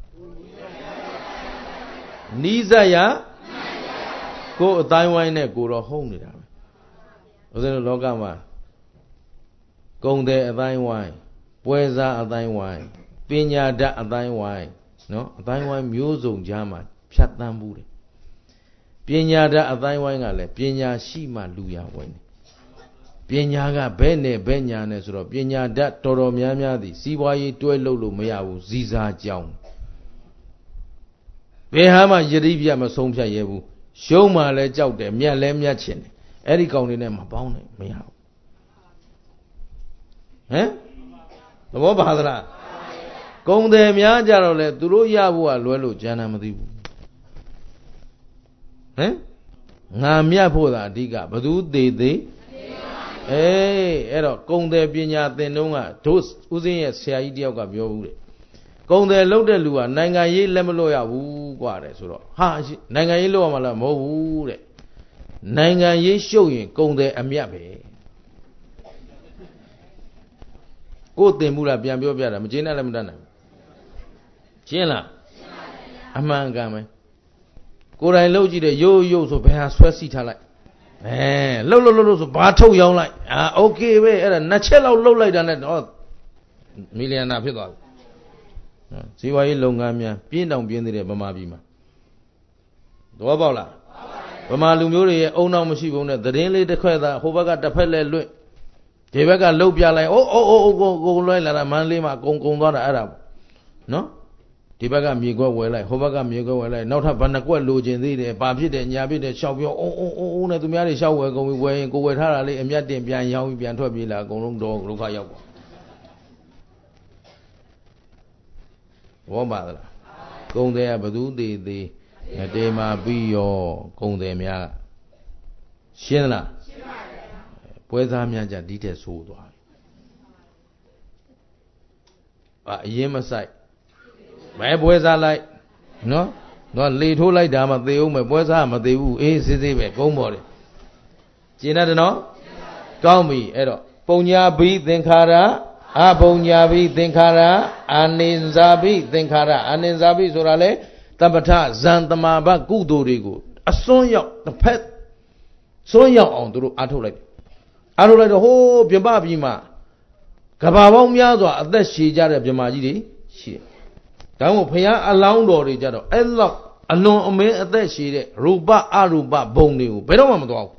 နီးစရာကိုအတိုင်းဝိုင်းနဲ့ကိုတော့ဟုတ်နေတာပဲဦးဇင်းတို့လောကမှာဂုံတဲ့အတိုင်းဝိုင်းပွဲစားအတိုင်းဝိုင်းပညာတတ်အတိုင်းဝိုင်းနော်အတိုင်းဝိုင်းမျိုးစုံကြားမှာဖြတ်တန်းမှုတယ်ပညာတတ်အတိုင်းဝိုင်းကလည်းပညာရှိမှလူရဝင်တယ်ပညာကဘဲနဲ့ဘဲညာနဲ့ဆိုတော့ပညာတတ်တော်တော်များများသည်စီးပွားရေးတွဲလို့လို့မရဘူးဇီစာကြောင်းဘယ်ဟာမှယတိပြတ်မဆုံးဖြတ်ရဘူးရှုံးမှလည်းကြောက်တယ်မြတ်လည်းမြတ်ချင်တယ်အဲ့ဒီကောင်တွေနဲ့မပေါင်းနိုင်မရဘူးဟမ်သဘောပါသလားကုံတယ်များကြတော့လေသူတို့ရဖို့ကလွဲလို့ကျန်တာမသိဘူးဟမ်ငါမြတ်ဖို့သာအဓိကဘသူသေးသေးအေးအဲ့တော့ကုံတယ်ပညာသင်တုန်းကတို့ဦးစင်းရဲ့ဆရာကြီးတယောက်ကပြောဘူးတဲ့ကုံတယ်လှုပ်တဲ့လူကနိုင်ငံရေးလက်မလွတ်ရဘူးกว่าတယ်ဆိုတော့ဟာနိုင်ငံရေးလွတ်ရမှာလားမဟုတ်ဘူးတဲ့နိုင်ငံရေးရှုပ်ရင်ကုံတယ်အမြတ်ပဲကိုယ်သင်မှုလားပြန်ပြောပြတာမကျင်းနဲ့လည်းမတတ်နိုင်ဘူးရှင်းလားအမှန်ကန်ပဲကိုယ်တိုင်လှုပ်ကြည့်တဲ့ရိုးရိုးဆိုဘယ်ဟာဆွဲစီထားလိုက်အဲလှုပ်လှုပ်လှုပ်လို့ဆိုဘာထုတ်ရောင်းလိုက်အာโอเคပဲအဲ့ဒါနှစ်ချက်လောက်လှုပ်လိုက်တာနဲ့တော့မီလီယံနာဖြစ်သွားပြီဇီဝရေးလုပ်ငန်းများပြင်းတောင်ပြင်းသေးတယ်ဗမာပြည်မှာသဘောပေါက်လားဗမာလူမျိုးတွေရဲ့အုံနောက်မရှိဘုံနဲ့သတင်းလေးတစ်ခွက်သာဟိုဘက်ကတစ်ဖက်လဲလွတ်ဒီဘက်ကလှုပ်ပြလိုက်အိုးအိုးအိုးကိုကိုလွှဲလာတာမန်းလေးမှာကုံကုံသွားတာအဲ့ဒါပေါ့နော်ဒီဘက်ကမြေခွက်ဝယ်လိုက်ဟိုဘက်ကမြေခွက်ဝယ်လိုက်နောက်ထပ်ဘဏ္ဍကွက်လိုချင်သေးတယ်ဘာဖြစ်တယ်ညာဖြစ်တယ်ရှောက်ပြောအုံအုံအုံအုံနဲ့သူများတွေရှောက်ဝယ်ကုန်ပြီဝယ်ရင်ကိုဝယ်ထားတာလေးအမြတ်တင်ပြန်ရောင်းပြီးပြန်ထွက်ပြေးလာအကုန်လုံးတော့ဒုက္ခရောက်ပါဘောပါသလားကုံတယ်ကဘသူသေးသေးငတေမာပြီးရောကုံတယ်များရှင်းလားရှင်းပါတယ်ပွဲစားများကြဒီတဲ့ဆိုးသွားပြီအာအရင်မဆိုင်မဲပွဲစားလိုက်နော်တော့လေထိုးလိုက်တာမှသေအောင်မယ်ပွဲစားမသေးဘူးအေးစစ်စစ်ပဲကုန်းပေါ်တယ်ကျင်တယ်နော်ကောင်းပြီအဲ့တော့ပုံညာဘိသင်္ခါရအပုံညာဘိသင်္ခါရအာနိဇာဘိသင်္ခါရအာနိဇာဘိဆိုတာလေတပ္ပထဇံတမာဘကုသိုလ်တွေကိုအစွန်းရောက်တစ်ဖက်စွန်းရောက်အောင်သူတို့အားထုတ်လိုက်အားထုတ်လိုက်တော့ဟိုးပြမပြည်မှာကဘာပေါင်းများစွာအသက်ရှည်ကြတဲ့ပြမကြီးတွေရှိတယ်ဒါမှမဟုတ်ဘုရားအလောင်းတော်တွေကြတော့အဲ့လောက်အလွန်အမင်းအသက်ရှည်တဲ့ရူပအရူပဘုံတွေကိုဘယ်တော့မှမသွားဘူး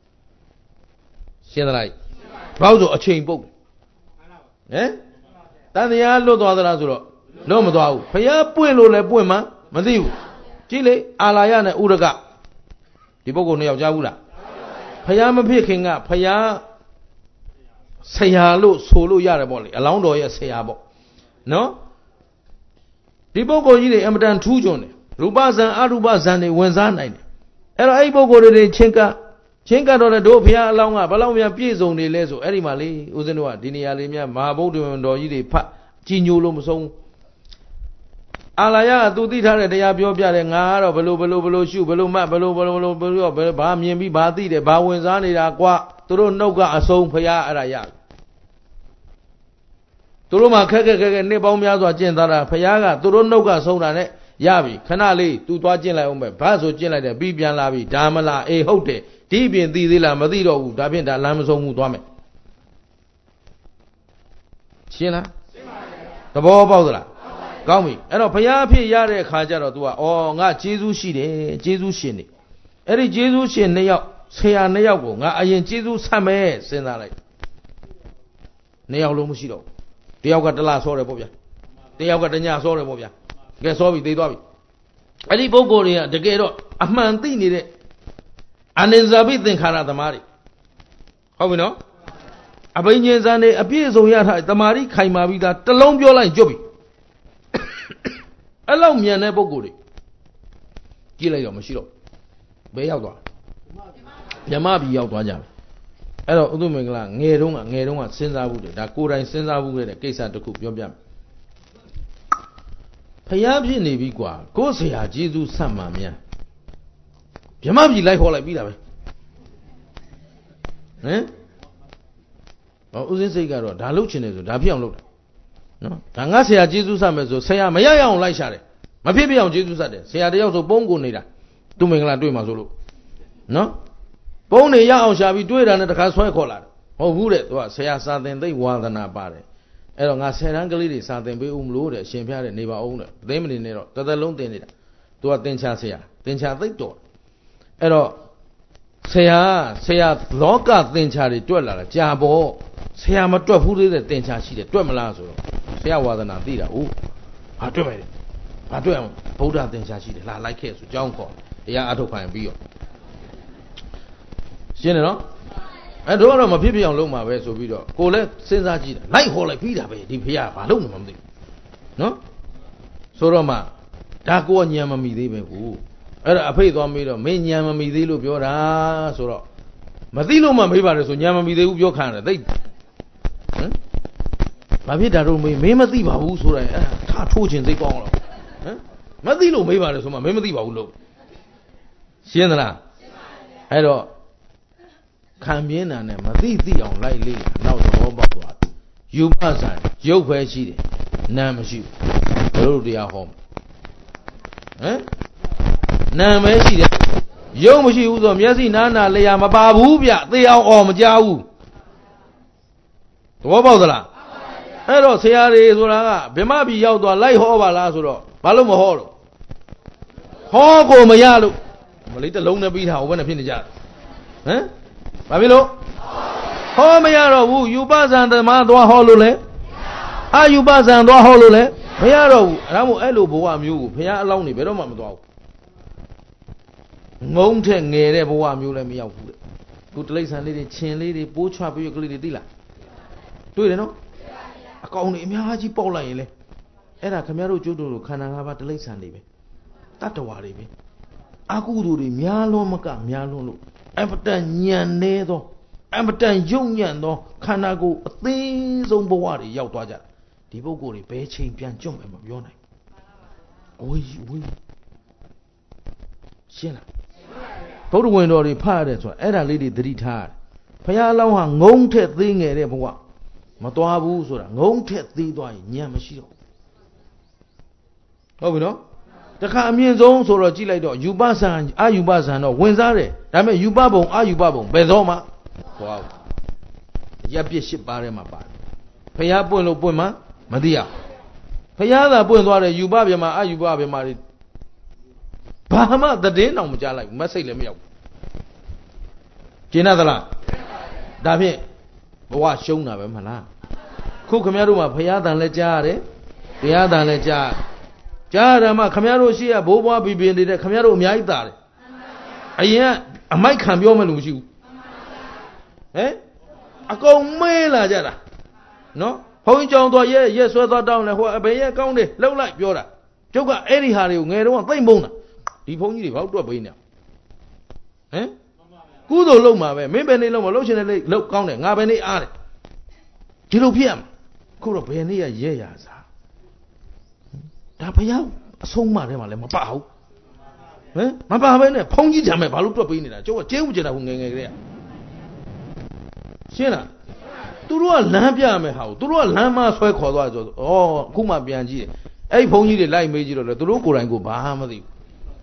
ရှင်းသလားဘာလို့ဆိုအချိန်ပုတ်ဟမ်တန်တရားလွတ်သွားသလားဆိုတော့လွတ်မသွားဘူးဘုရားပွင့်လို့လည်းပွင့်မှမသိဘူးကြည့်လေအာလာယနဲ့ဥရကဒီပုဂ္ဂိုလ်နှစ်ယောက်ကြားဘူးလားဘုရားမဖြစ်ခင်ကဘုရားဆရာလို့ဆိုလို့ရတယ်ပေါ့လေအလောင်းတော်ရဲ့ဆရာပေါ့နော်ဒီပုဂ္ဂိုလ်ကြီးတွေအမတန်ထူးချွန်တယ်ရူပဇံအရူပဇံတွေဝင်စားနိုင်တယ်အဲ့တော့အဲ့ဒီပုဂ္ဂိုလ်တွေချင်းကချင်းကတော့တို့ဖျားအလောင်းကဘလောက်များပြည့်စုံနေလဲဆိုအဲ့ဒီမှာလေဦးဇင်းတို့ကဒီနေရာလေးများမဟာဗုဒ္ဓဝင်တော်ကြီးတွေဖတ်ကြည်ညိုလို့မဆုံးအာလာယကသူသိထားတဲ့တရားပြောပြတယ်ငါကတော့ဘလို့ဘလို့ဘလို့ရှုဘလို့မှတ်ဘလို့ဘလို့ဘလို့ဘလို့ဘာမြင်ပြီးဘာသိတယ်ဘာဝင်စားနေတာကွာသူတို့နှုတ်ကအဆုံးဖျားအဲ့ဒါရသူတို့မှခက်ခက်ခက်ခက်နှစ်ပေါင်းများစွာကျင့်သားတာဖျားကသူတို့နှုတ်ကဆုံးတာနဲ့ရပြီခဏလေး तू သွားကျင့်လိုက်အောင်ပဲဘာဆိုကျင့်လိုက်တယ်ပြီးပြန်လာပြီဒါမလားအေးဟုတ်တယ်ဒီပြင်သိသေးလားမသိတော့ဘူးဒါဖြင့်ဒါလမ်းမဆုံးဘူးသွားမယ်ရှင်းလားရှင်းပါပြီသဘောပေါက်သလားကောင်းပြီအဲ့တော့ဘုရားအဖြစ်ရတဲ့အခါကျတော့ तू ကဩငါကျေးဇူးရှိတယ်ကျေးဇူးရှင်နေအဲ့ဒီကျေးဇူးရှင်နှစ်ယောက်ဆရာနှစ်ယောက်ကိုငါအရင်ကျေးဇူးဆက်မယ်စဉ်းစားလိုက်နှစ်ယောက်လုံးမရှိတော့တယောက်ကတလားဆောတယ်ပေါ့ဗျာတယောက်ကတညဆောတယ်ပေါ့ဗျာကဲဆောပြီသိသွားပြီအဲ့ဒီပုဂ္ဂိုလ်တွေကတကယ်တော့အမှန်သိနေတဲ့အနိစ္စပိသင်္ခါရသမားတွေဟုတ်ပြီနော်အဘိညာဉ်ဇန်တွေအပြည့်စုံရထားတမာရီခိုင်မာပြီးသားတလုံးပြောလိုက်ကြွပြီအဲ့လောက်မြန်တဲ့ပုဂ္ဂိုလ်တွေကြည့်လိုက်တော့မရှိတော့ဘယ်ရောက်သွားမြမပြည်ရောက်သွားကြပြီအဲ့တော့ဥဒ္ဓမင်္ဂလာငယ်တုန်းကငယ်တုန်းကစဉ်းစားဘူးတယ်ဒါကိုယ်တိုင်စဉ်းစားဘူးခဲ့တဲ့ကိစ္စတစ်ခုပြောပြမယ်ဖျားဖြစ်နေပြီကွာကိုယ်ဆရာကျေးဇူးဆက်မှမြန်မြမပြည်လိုက်ခေါ်လိုက်ပြီးတာပဲဟမ်ဟောဥစဉ်စိတ်ကတော့ဒါလုပ်ချင်တယ်ဆိုဒါဖြစ်အောင်လုပ်တာနော်ဒါငါဆရာကျေးဇူးဆက်မယ်ဆိုဆရာမရရအောင်လိုက်ရှာတယ်မဖြစ်ဖြစ်အောင်ကျေးဇူးဆက်တယ်ဆရာတယောက်ဆိုပုံကိုနေတာသူမင်္ဂလာတွေ့မှာဆိုလို့နော်ပုံနေရအောင်ရှာပြီးတွေ့တာနဲ့တခါဆွဲခေါ်လာတယ်ဟုတ်ဘူးတဲ့သူကဆရာစာသင်သိဝါသနာပါတယ်အဲ့တော့ငါဆယ်တန်းကလေးတွေစာသင်ပေးဦးမလို့တဲ့အရှင်ဖျားတဲ့နေပါအောင်တဲ့သိမနေနဲ့တော့တစ်သက်လုံးသင်နေတာသူကသင်ချဆရာသင်ချသိတော်အဲ့တော့ဆရာဆရာလောကသင်ချတွေတွက်လာတာကြာပေါ့ဆရာမတွက်ဘူးသေးတဲ့သင်ချရှိတယ်တွက်မလားဆိုတော့ဆရာဝါသနာသိတာဟုတ်ဘာတွက်မယ်ဘာတွက်အောင်ဗုဒ္ဓသင်ချရှိတယ်လာလိုက်ခဲ့ဆိုကြောင်းခေါ်တရားအထုတ်ခိုင်းပြီးတော့ရှင်းတယ်နော်အဲ့တော့တော့မဖြစ်ဖြစ်အောင်လုပ်မှာပဲဆိုပြီးတော့ကိုလည်းစဉ်းစားကြည့်တယ်လိုက်ဟောလိုက်ပြီးတာပဲဒီဖေကဘာလုပ်နေမှမသိဘူးနော်ဆိုတော့မှဒါကိုကညံမမိသေးပဲကူအဲ့ဒါအဖေသွားမေးတော့မင်းညံမမိသေးလို့ပြောတာဆိုတော့မသိလို့မှမေးပါတယ်ဆိုညံမမိသေးဘူးပြောခံရတယ်သိဟမ်ဘာဖြစ်တာတော့မေးမင်းမသိပါဘူးဆိုတော့အဲ့ဒါထားထိုးခြင်းသိကောင်းတော့ဟမ်မသိလို့မေးပါတယ်ဆိုမှမင်းမသိပါဘူးလို့ရှင်းသလားရှင်းပါဗျာအဲ့တော့ခံပြင်းတာနဲ့မသိသိအောင်လိုက်လေနောက်သဘောပေါက်သွားယူပဇံရုပ်ပဲရှိတယ်နာမ်မရှိဘူးဘယ်လိုတရားဟောဟမ်နာမ်ပဲရှိတယ်ရုပ်မရှိဘူးဆိုမျက်စိနားနာလျာမပါဘူးဗျသိအောင်အော်မကြားဘူးသဘောပေါက်သလားအဲ့တော့ဆရာတွေဆိုတာကဗမာပြည်ရောက်သွားလိုက်ဟောပါလားဆိုတော့ဘာလို့မဟောလို့ဟောကိုမရလို့မလေးတစ်လုံးနဲ့ပြီးတာဟိုဘက်နဲ့ဖြစ်နေကြဟမ်ဘာဖြစ်လို့ဟောမရတော့ဘူးယူပဇံသမားသွားဟောလို့လဲအာယူပဇံသွားဟောလို့လဲမရတော့ဘူးအဲ့ဒါမို့အဲ့လိုဘဝမျိုးကိုဘုရားအလောင်းနေဘယ်တော့မှမသွားဘူးငုံထက်ငယ်တဲ့ဘဝမျိုးလည်းမရောက်ဘူးတဲ့ခုတိရစ္ဆာန်လေးတွေခြင်လေးတွေပိုးချပြီးရကလေးတွေသိလားတွေ့တယ်နော်အကောင်တွေအများကြီးပေါက်လိုက်ရင်လေအဲ့ဒါခင်ဗျားတို့ကျုပ်တို့လိုခန္ဓာ၅ပါးတိရစ္ဆာန်တွေပဲတတ္တဝါတွေပဲအကုသိုလ်တွေများလွန်းမကများလွန်းလို့အမတန်ညံနေသောအမတန်ယုံညံ့သောခန္ဓာကိုယ်အသေးဆုံးဘဝတွေရောက်သွားကြတယ်ဒီပုဂ္ဂိုလ်တွေဘယ်ချိန်ပြန်ကျွတ်မယ်မပြောနိုင်အဝေးဝေးရှင်းလားဘုဒ္ဓဝင်တော်တွေဖတ်ရတယ်ဆိုတာအဲ့ဒါလေးတွေသတိထားရတယ်ဘုရားအလောင်းဟာငုံထက်သေးငယ်တဲ့ဘဝမသွားဘူးဆိုတာငုံထက်သေးသွားရင်ညံမရှိတော့ဟုတ်ပြီနော်တခါအမြင့်ဆုံးဆိုတော့ကြည့်လိုက်တော့ယူပဇံအာယူပဇံတော့ဝင်စားတယ်ဒါပေမဲ့ယူပဘုံအာယူပဘုံဘယ်တော့မှသွားဘူးရပ်ပြစ်ရှစ်ပါးထဲမှာပါတယ်ဖျားပွင့်လို့ပွင့်မှမသိရဖျားသာပွင့်သွားတယ်ယူပပြမှာအာယူပပြမှာတွေဘာမှသတင်းတောင်မကြားလိုက်ဘူးမဆိတ်လည်းမရောက်ဘူးကျင်းသလားဒါဖြင့်ဘဝရှုံးတာပဲမလားခုခမရတို့မှာဖျားတန်လည်းကြားရတယ်တရားတန်လည်းကြားကြားရမှာခမရတို့ရှိရဘိုးဘွားဘီဘင်နေတဲ့ခမရတို့အများကြီးတာတယ်အရင်ကအမိုက်ခံပြောမလို့မရှိဘူးဟမ်အကုန်မေးလာကြတာနော်ဘုန်းကြီးကြောင်သွားရဲရဲဆွဲသွားတောင်းလဲဟိုအဘယ်ရဲကောင်းတယ်လှုပ်လိုက်ပြောတာကျုပ်ကအဲ့ဒီဟာတွေကိုငယ်တော့သိမ့်မုန်းတာဒီဘုန်းကြီးတွေဘာလို့တွက်ပေးနေဟမ်ကုသိုလ်လုပ်မှာပဲမင်းပဲနေလုံးမလုပ်ချင်တဲ့လုပ်ကောင်းတယ်ငါပဲနေအားတယ်ဒီလိုဖြစ်ရမှာခုတော့ဘယ်နေ့ရရဲရစားဒါဘုရားအဆုံးမထဲမှာလည်းမပါဘူးဟမ်မပါပဲနဲ့ဖုံးကြီးကြံမဲ့ဘာလို့တွက်ပေးနေတာကျုပ်ကကျဲဥကျတာဟိုငယ်ငယ်ကလေးကရှင်းလားသူတို့ကလမ်းပြမယ်ဟာသူတို့ကလမ်းမဆွဲခေါ်သွားဆိုဩအခုမှပြန်ကြည့်တယ်အဲ့ဖုံးကြီးတွေလိုက်မေးကြည့်တော့လေသူတို့ကိုယ်တိုင်ကိုဘာမှမသိဘူး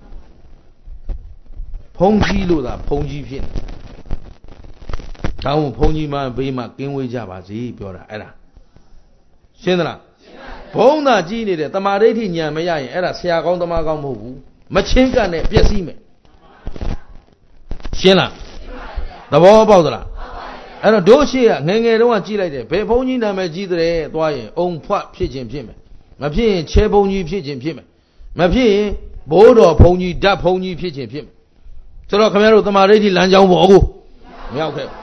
ဖုံးကြီးလို့သာဖုံးကြီးဖြစ်နေတောင်းဖုံးကြီးမှဘေးမှာကင်းဝေးကြပါစေပြောတာအဲ့ဒါရှင်းသလားဘုံသာကြီးနေတယ်တမာဒိဋ္ဌိညာမရရင်အဲ့ဒါဆရာကောင်းသမားကောင်းမဟုတ်ဘူးမချင်းကနဲ့ပြည့်စည်မယ်ရှင်းလားသဘောပေါက်သလားအဲ့တော့တို့ရှိကငယ်ငယ်တုန်းကကြည့်လိုက်တယ်ဘယ်ဘုံကြီးနာမည်ကြီးတဲ့သွားရင်အုံဖွတ်ဖြစ်ခြင်းဖြစ်မယ်မဖြစ်ရင်ချဲဘုံကြီးဖြစ်ခြင်းဖြစ်မယ်မဖြစ်ရင်ဘိုးတော်ဘုံကြီးဓာတ်ဘုံကြီးဖြစ်ခြင်းဖြစ်မယ်ဆိုတော့ခင်ဗျားတို့တမာဒိဋ္ဌိလမ်းကြောင်းပေါ်ကိုမရောက်ခဲ့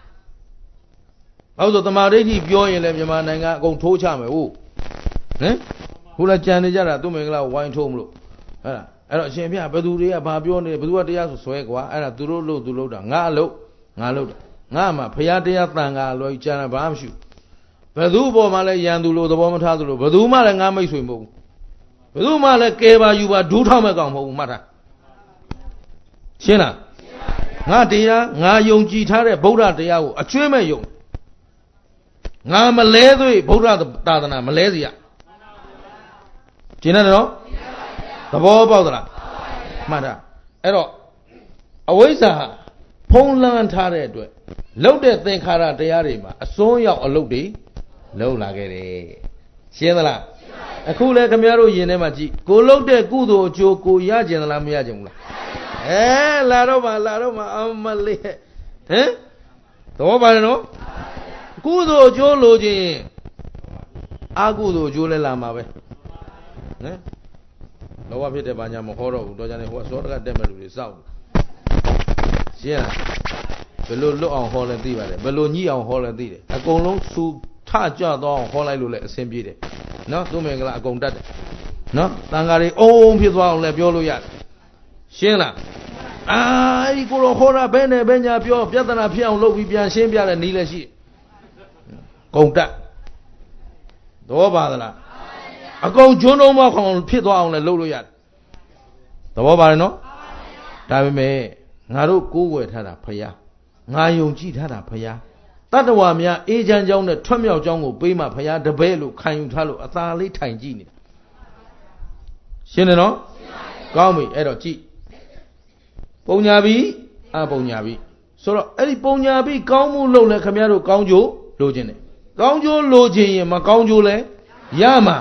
ဘူးဟုတ်ဆိုတမာဒိဋ္ဌိပြောရင်လည်းမြန်မာနိုင်ငံအကုန်ထိုးချမယ်ဟုတ်ဟမ်ခုလည်းကြံနေကြတာသူ့မင်္ဂလာဝိုင်းထိုးမလို့ဟဲ့လားအဲ့တော့အရှင်ဘုရားဘယ်သူတွေကဘာပြောနေဘယ်သူကတရားဆိုဆွဲကွာအဲ့ဒါသူတို့လို့သူလို့တာငါအလို့ငါလို့ငါမှဘုရားတရားတန်ခါလွယ်ကြံတာဘာမှမရှိဘူးဘယ်သူပေါ်မှာလဲရန်သူလို့သဘောမထားသလိုဘယ်သူမှလည်းငါမိတ်ဆွေမဟုတ်ဘူးဘယ်သူမှလည်းကဲပါယူပါဒူးထောက်မဲ့ကောင်မဟုတ်ဘူးမှတ်ထားရှင်းလားငါတရားငါယုံကြည်ထားတဲ့ဗုဒ္ဓတရားကိုအကျွမ်းမဲ့ယုံငါမလဲသွေးဗုဒ္ဓသာသနာမလဲစီရရှင်းတယ်နော်သဘောပေါက်သလားမှတ်တာအဲ့တော့အဝိဇ္ဇာဖုံးလန်းထားတဲ့အတွက်လှုပ်တဲ့သင်္ခါရတရားတွေမှာအစွန်းရောက်အလုပ်တွေလှုပ်လာခဲ့တယ်ရှင်းသလားအခုလဲခင်ဗျားတို့ယင်ထဲမှာကြည့်ကိုလှုပ်တဲ့ကုသိုလ်အကျိုးကိုရကျင်သလားမရကျင်ဘူးလားအဲလာတော့ပါလာတော့ပါအမလေးဟမ်သဘောပါတယ်နော်ကုသိုလ်အကျိုးလိုချင်အကုသိုလ်အကျိုးလဲလာမှာပဲဟမ်လောဘဖြစ်တဲ့ဘာညာမဟောတော့ဘူးတော့ကြတယ်ဟိုအစောတကတက်မဲ့လူတွေစောက်ရှင်းလားဘယ်လိုလွတ်အောင်ဟောလဲသိပါတယ်ဘယ်လိုညှိအောင်ဟောလဲသိတယ်အကုန်လုံးသူထကြတော့အောင်ဟောလိုက်လို့လည်းအဆင်ပြေတယ်နော်သူမင်္ဂလာအကုန်တတ်တယ်နော်တန်ဃာတွေအုံးဖြစ်သွားအောင်လည်းပြောလို့ရတယ်ရှင်းလားအာဒီကိုတော့ဟောတာဘယ်နဲ့ဘယ်ညာပြောပြဿနာဖြစ်အောင်လုပ်ပြီးပြန်ရှင်းပြတဲ့နည်းလည်းရှိကုန်တတ်တော့ပါသလားအကုန်ကျွန်းလုံးမခေါင်ဖြစ်သွားအောင်လည်းလုပ်လို့ရတယ်သဘောပါတယ်နော်ဒါပေမဲ့ငါတို့ကိုးကွယ်ထားတာဖယားငါယုံကြည်ထားတာဖယားတတ္တဝါများအေးချမ်းကြောင်းနဲ့ထွတ်မြောက်ကြောင်းကိုပေးမှဖယားတပည့်လို့ခံယူထားလို့အသာလေးထိုင်ကြည့်နေတာရှင်းတယ်နော်ကောင်းပြီအဲ့တော့ကြည့်ပုံညာပြီအပုံညာပြီဆိုတော့အဲ့ဒီပုံညာပြီကောင်းမှုလုပ်လဲခင်ဗျားတို့ကောင်းကျိုးလိုချင်တယ်ကောင်းကျိုးလိုချင်ရင်မကောင်းကျိုးလဲရမှာ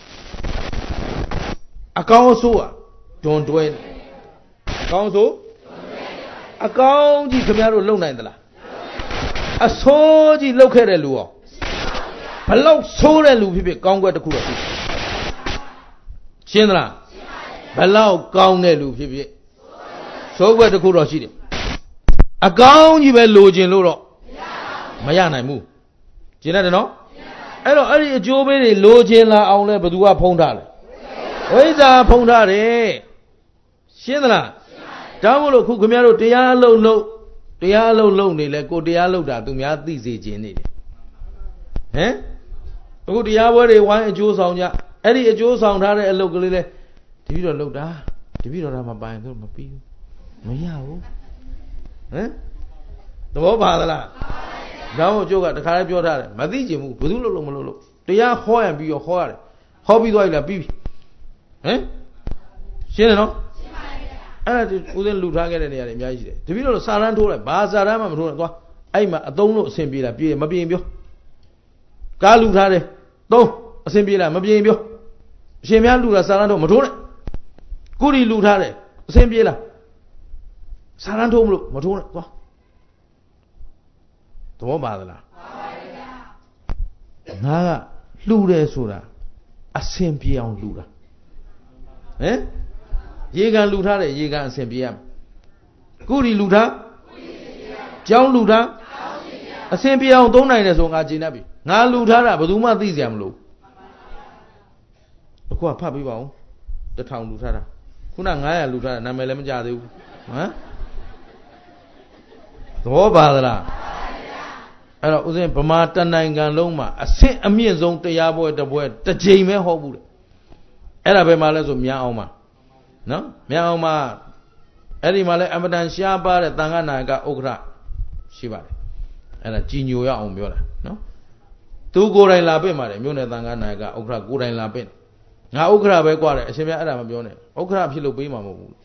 အကောင်းအဆိုးอ่ะဒွန်တွဲအကောင်းဆိုးအကောင်းကြီးခင်ဗျားတို့လုံနိုင်သလားအဆိုးကြီးလှုပ်ခဲ့တဲ့လူရောဘလောက်ဆိုးတဲ့လူဖြစ်ဖြစ်ကောင်းကွက်တစ်ခုတော့ရှင်းသလားဘလောက်ကောင်းတဲ့လူဖြစ်ဖြစ်ဆိုးကွက်တစ်ခုတော့ရှိတယ်အကောင်းကြီးပဲလိုချင်လို့တော့မရနိုင်ဘူးရှင်းတယ်နော်အဲ့တော့အဲ့ဒီအကျိုးပေးတွေလိုချင်လာအောင်လဲဘယ်သူကဖုံးထားလဲဝိဇ္ဇာဖုံးထားတယ်ရှင်းသလားဒါမို့လို့ခုခင်ဗျားတို့တရားအလုံးလုံးတရားအလုံးလုံးနေလဲကိုတရားလုံးတာသူများသိစေခြင်းနေတယ်ဟမ်အခုတရားပွဲတွေဝိုင်းအကျိုးဆောင်ကြအဲ့ဒီအကျိုးဆောင်ထားတဲ့အလုပ်ကလေးလဲတပည့်တော်လုပ်တာတပည့်တော်ကမပိုင်ဆိုမပြီးဘူးမရဘူးဟမ်သဘောပါသလားဒါမို့ကျုပ်ကတခါလေးပြောထားတယ်မသိချင်ဘူးဘယ်သူလုပ်လို့မလုပ်လို့တရားဟောရပြီးတော့ဟောရတယ်ဟောပြီးသွားပြီလားပြီးပြီဟမ်ရှင်းတယ်နော်အဲ့ဒါဦးစင်းလူထားခဲ့တဲ့နေရာတွေအများကြီးရှိတယ်တပည့်တော်စာရမ်းထိုးလိုက်ဘာစာရမ်းမှမထိုးနဲ့သွားအဲ့မှာအသုံးလို့အဆင်ပြေလားပြေမပြေရင်ပြောကားလူထားတယ်သုံးအဆင်ပြေလားမပြေရင်ပြောအရှင်များလူတာစာရမ်းထိုးမထိုးနဲ့ကုရီလူထားတယ်အဆင်ပြေလားစာရမ်းထိုးမလို့မထိုးနဲ့သွားသဘောပါသလားငါကလှူတယ်ဆိုတာအဆင်ပြေအောင်လှူတာဟမ်ရေကန်လှူထားတယ်ရေကန်အဆင်ပြေရမယ်ကုရီလှူထားကြောင်းလှူထားအဆင်ပြေအောင်သုံးနိုင်တယ်ဆိုငါဂျင်းတတ်ပြီငါလှူထားတာဘယ်သူမှသိစရာမလိုအခုကဖတ်ပြီးပါဦးတစ်ထောင်လှူထားတာခုနငါးရာလှူထားတာနာမည်လည်းမကြသေးဘူးဟမ်သောပါသလားအဲ့တော့ဦးဇင်းဗမာတနိုင်ငံလုံးမှာအဆင့်အမြင့်ဆုံးတရားပွဲတစ်ပွဲတစ်ကြိမ်ပဲဟောဘူးတယ်အဲ့ဒါပဲမှလဲဆိုမြန်အောင်မှာနော်မြန်အောင်မှာအဲ့ဒီမှာလဲအမတန်ရှားပါတဲ့တန်ခါနာကဥက္ကဋ္ဌရှိပါတယ်အဲ့ဒါကြီးညိုရအောင်ပြောတာနော်သူကိုယ်တိုင်လာပြင့်ပါတယ်မြို့နယ်တန်ခါနာကဥက္ကဋ္ဌကိုယ်တိုင်လာပြင့်ငါဥက္ကဋ္ဌပဲကြွားတယ်အရှင်ဘုရားအဲ့ဒါမပြောနဲ့ဥက္ကဋ္ဌဖြစ်လို့ပေးမှာမဟုတ်ဘူး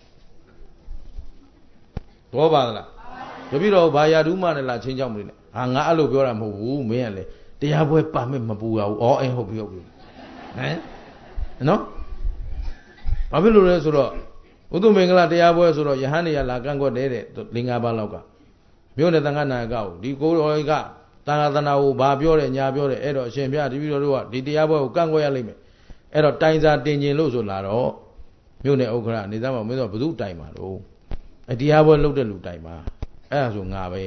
ဘောပါသလားတပည့်တော်ဘာယာဓုမနဲ့လာချင်းကြောက်မလို့နဲ့ဟာငါအဲ့လိုပြောတာမဟုတ်ဘူးမင်းကလေတရားပွဲပါမစ်မပူရဘူးဩအေးဟုတ်ပြီဟုတ်ပြီဟမ်နော်ဘာဖြစ်လို့လဲဆိုတော့ဥဒ္ဓမင်္ဂလာတရားပွဲဆိုတော့ယဟန်နေရလာကန့်ကွက်တယ်တဲ့လင်္ကာပါလောက်ကမြို့နယ်တန်ခါနာကကိုဒီကိုတော်ကတန်ခါသနာကိုဘာပြောတယ်ညာပြောတယ်အဲ့တော့အရှင်ဘုရားတပည့်တော်တို့ကဒီတရားပွဲကိုကန့်ကွက်ရလိမ့်မယ်အဲ့တော့တိုင်စာတင်ခြင်းလို့ဆိုလာတော့မြို့နယ်ဥက္ကဋ္ဌနေသားမမင်းတို့ဘယ်သူတိုင်မှာတော့အတရားပွဲလုပ်တဲ့လူတိုင်မှာအဲ့ဒါဆိုငါပဲ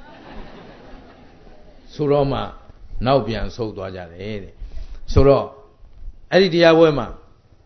ဆိုတော့မှနောက်ပြန်ဆုတ်သွားကြတယ်တဲ့ဆိုတော့အဲ့ဒီတရားပွဲမှာ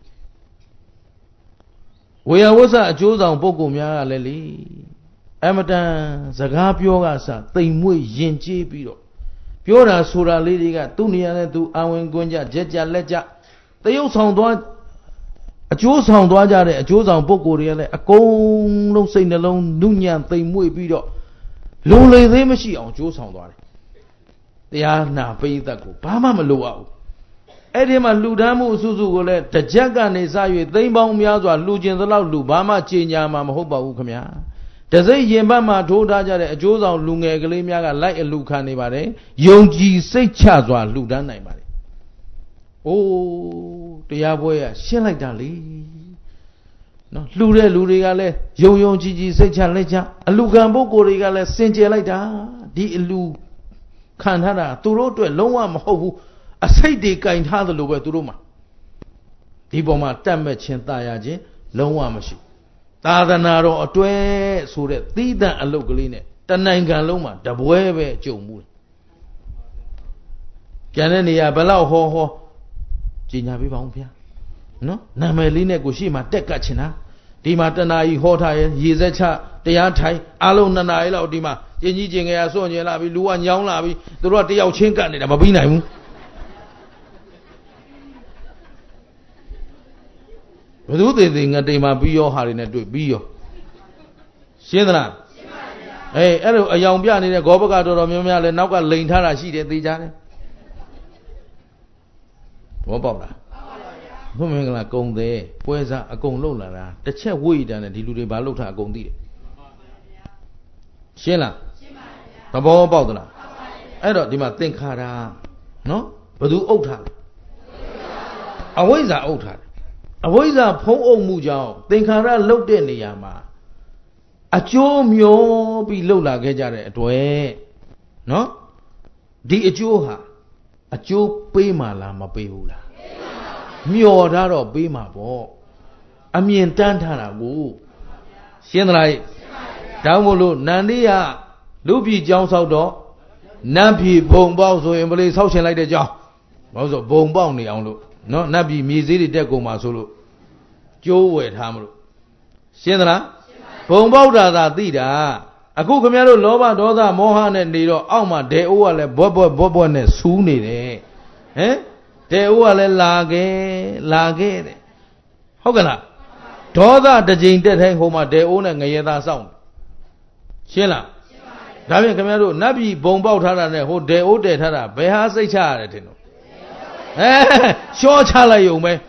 ဝေယဝဆအကျိုးဆောင်ပုဂ္ဂိုလ်များကလည်းလေအမတန်စကားပြောကစတိမ်မွေ့ယဉ်ကျေးပြီးတော့ပြောတာဆိုတာလေးတွေကသူ့နေရာနဲ့သူအာဝင်ကွန်းကြကြက်ကြလက်ကြတရုပ်ဆောင်သွားအကျိုးဆောင်သွားကြတဲ့အကျိုးဆောင်ပုဂ္ဂိုလ်တွေကလည်းအကုန်လုံးစိတ်နှလုံးနုညံ့တိမ်မွေ့ပြီးတော့လုံလေသေးမရှိအောင်ကျိုးဆောင်သွားတယ်တရားနာပိဋကတ်ကိုဘာမှမလိုအောင်အဲ့ဒီမှာလှူဒန်းမှုအစုစုကိုလည်းတကြက်ကနေစ၍သိမ်းပေါင်းများစွာလှူခြင်းသလောက်လှူဘာမှကြေညာမှာမဟုတ်ပါဘူးခင်ဗျာတစိမ့်ရင်ဘတ်မှာထိုးထားကြတဲ့အကျိုးဆောင်လူငယ်ကလေးများကလိုက်အလှူခံနေပါတယ်ယုံကြည်စိတ်ချစွာလှူဒန်းနိုင်ပါတယ်အိုးတရားပွဲရရှင်းလိုက်တာလေနော်လှူတဲ့လူတွေကလည်းယုံယုံကြည်ကြည်စိတ်ချလက်ချအလှူခံပုဂ္ဂိုလ်တွေကလည်းစင်ကြယ်လိုက်တာဒီအလှူခံထားတာသူတို့အတွက်လုံးဝမဟုတ်ဘူးအစိတ်တွေကင်ထားသလိုပဲသူတို့မှာဒီပေါ်မှာတတ်မဲ့ခြင်းတာယာခြင်းလုံးဝမရှိသာသနာတော်အတွဲဆိုတဲ့သီးသန့်အလုပ်ကလေးနဲ့တနိုင်ငံလုံးမှာတပွဲပဲကြုံမှုကျန်တဲ့နေရာဘယ်လောက်ဟောဟောကြီးညာပေးပါဦးဗျာနော်နာမည်လေးနဲ့ကိုရှိမှတက်ကတ်ချင်တာဒီမှာတနာကြီးဟောထားရင်ရေစက်ချတရားထိုင်အားလုံးနှစ်နာရီလောက်ဒီမှာကျင်ကြီးကျင်ငယ်ရစွန့်ကျင်လာပြီလူကညောင်းလာပြီသူတို့ကတယောက်ချင်းကတ်နေတာမပြီးနိုင်ဘူးဘယ်သူသေးသေးငတိမ်မှာပြီးရောဟာတွေနဲ့တွေ့ပြီးရောရှင်းသလားရှင်းပါဗျာအေးအဲ့လိုအယောင်ပြနေတဲ့ဂောဘကတော်တော်များများလဲနောက်ကလိန်ထားတာရှိတယ်သိကြတယ်ဘောပေါက်လားဘုမင်္ဂလာကုံသေးပွဲစားအကုန်လုံးလာတာတစ်ချက်ဝိတန်နဲ့ဒီလူတွေဘာလုပ်ထားအကုန်သိတယ်ရှင်းလားရှင်းပါဗျာသဘောပေါက်သလားအဲ့တော့ဒီမှာသင်္ခါရနော်ဘယ်သူအုပ်ထားလဲအဝိဇ္ဇာအုပ်ထားတယ်အဝိဇ္ဇာဖုံးအုပ်မှုကြောင့်သင်္ခါရလှုပ်တဲ့နေရာမှာအကျိုးမျောပြီးလှုပ်လာခဲ့ကြတဲ့အတွက်နော်ဒီအကျိုးဟာအကျိုးပေးမှလားမပေးဘူးလားမျောထားတော့ပေးမှာပေါ့အမြင်တန်းထားတာကိုရှင်းသလားတောင်းမလို့နန္ဒီယလူပြည်ကြောင်းဆောက်တော့နတ်ပြည်ဘုံပေါက်ဆိုရင်ပလေဆောက်ရှင်လိုက်တဲ့ကြောင်းဘာလို့ဆိုဘုံပေါက်နေအောင်လို့နော်နတ်ပြည်မြေစည်းတွေတက်ကုန်မှာဆိုလို့ကျိုးဝယ်ထားမလို့ရှင်းသလားဘုံပေါက်တာသာသိတာအခုခင်ဗျားတို့လောဘဒေါသမောဟနဲ့နေတော့အောက်မှာဒေအိုးကလည်းဘွက်ဘွက်ဘွက်ဘွက်နဲ့ဆူးနေတယ်ဟမ်ဒေအိုးကလည်းလာခဲ့လာခဲ့တဲ့ဟုတ်ကလားဒေါသတစ်ကြိမ်တက်တိုင်းဟိုမှာဒေအိုးနဲ့ငရဲသားစောင့်ရှင်းလားဒါဖြင့်ခင်ဗျားတို့နတ်ပြည်ဘုံပေါက်ထားတာနဲ့ဟိုဒေအိုးတည်ထားတာဘယ်ဟာစိတ်ချရတယ်ထင်တော့အဲရှော့ချလိုက်ရုံပဲ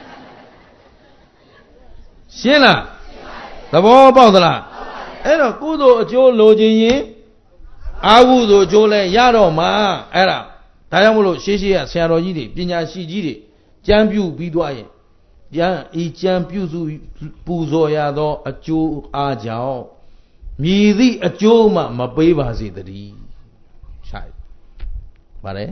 ရှင်းလားသဘောပေါက်သလားအဲ့တော့ကုသိုလ်အကျိုးလိုချင်ရင်အာဟုသိုလ်အကျိုးလဲရတော့မှာအဲ့ဒါဒါကြောင့်မလို့ရှေးရှေးကဆရာတော်ကြီးတွေပညာရှိကြီးတွေကြံပြုပြီးသွားရင်ကြံဤကြံပြုစုပူဇော်ရသောအကျိုးအားကြောင့်မြည်သည့်အကျိုးမှမပေးပါစေတည်းရှိုက်ပါတယ်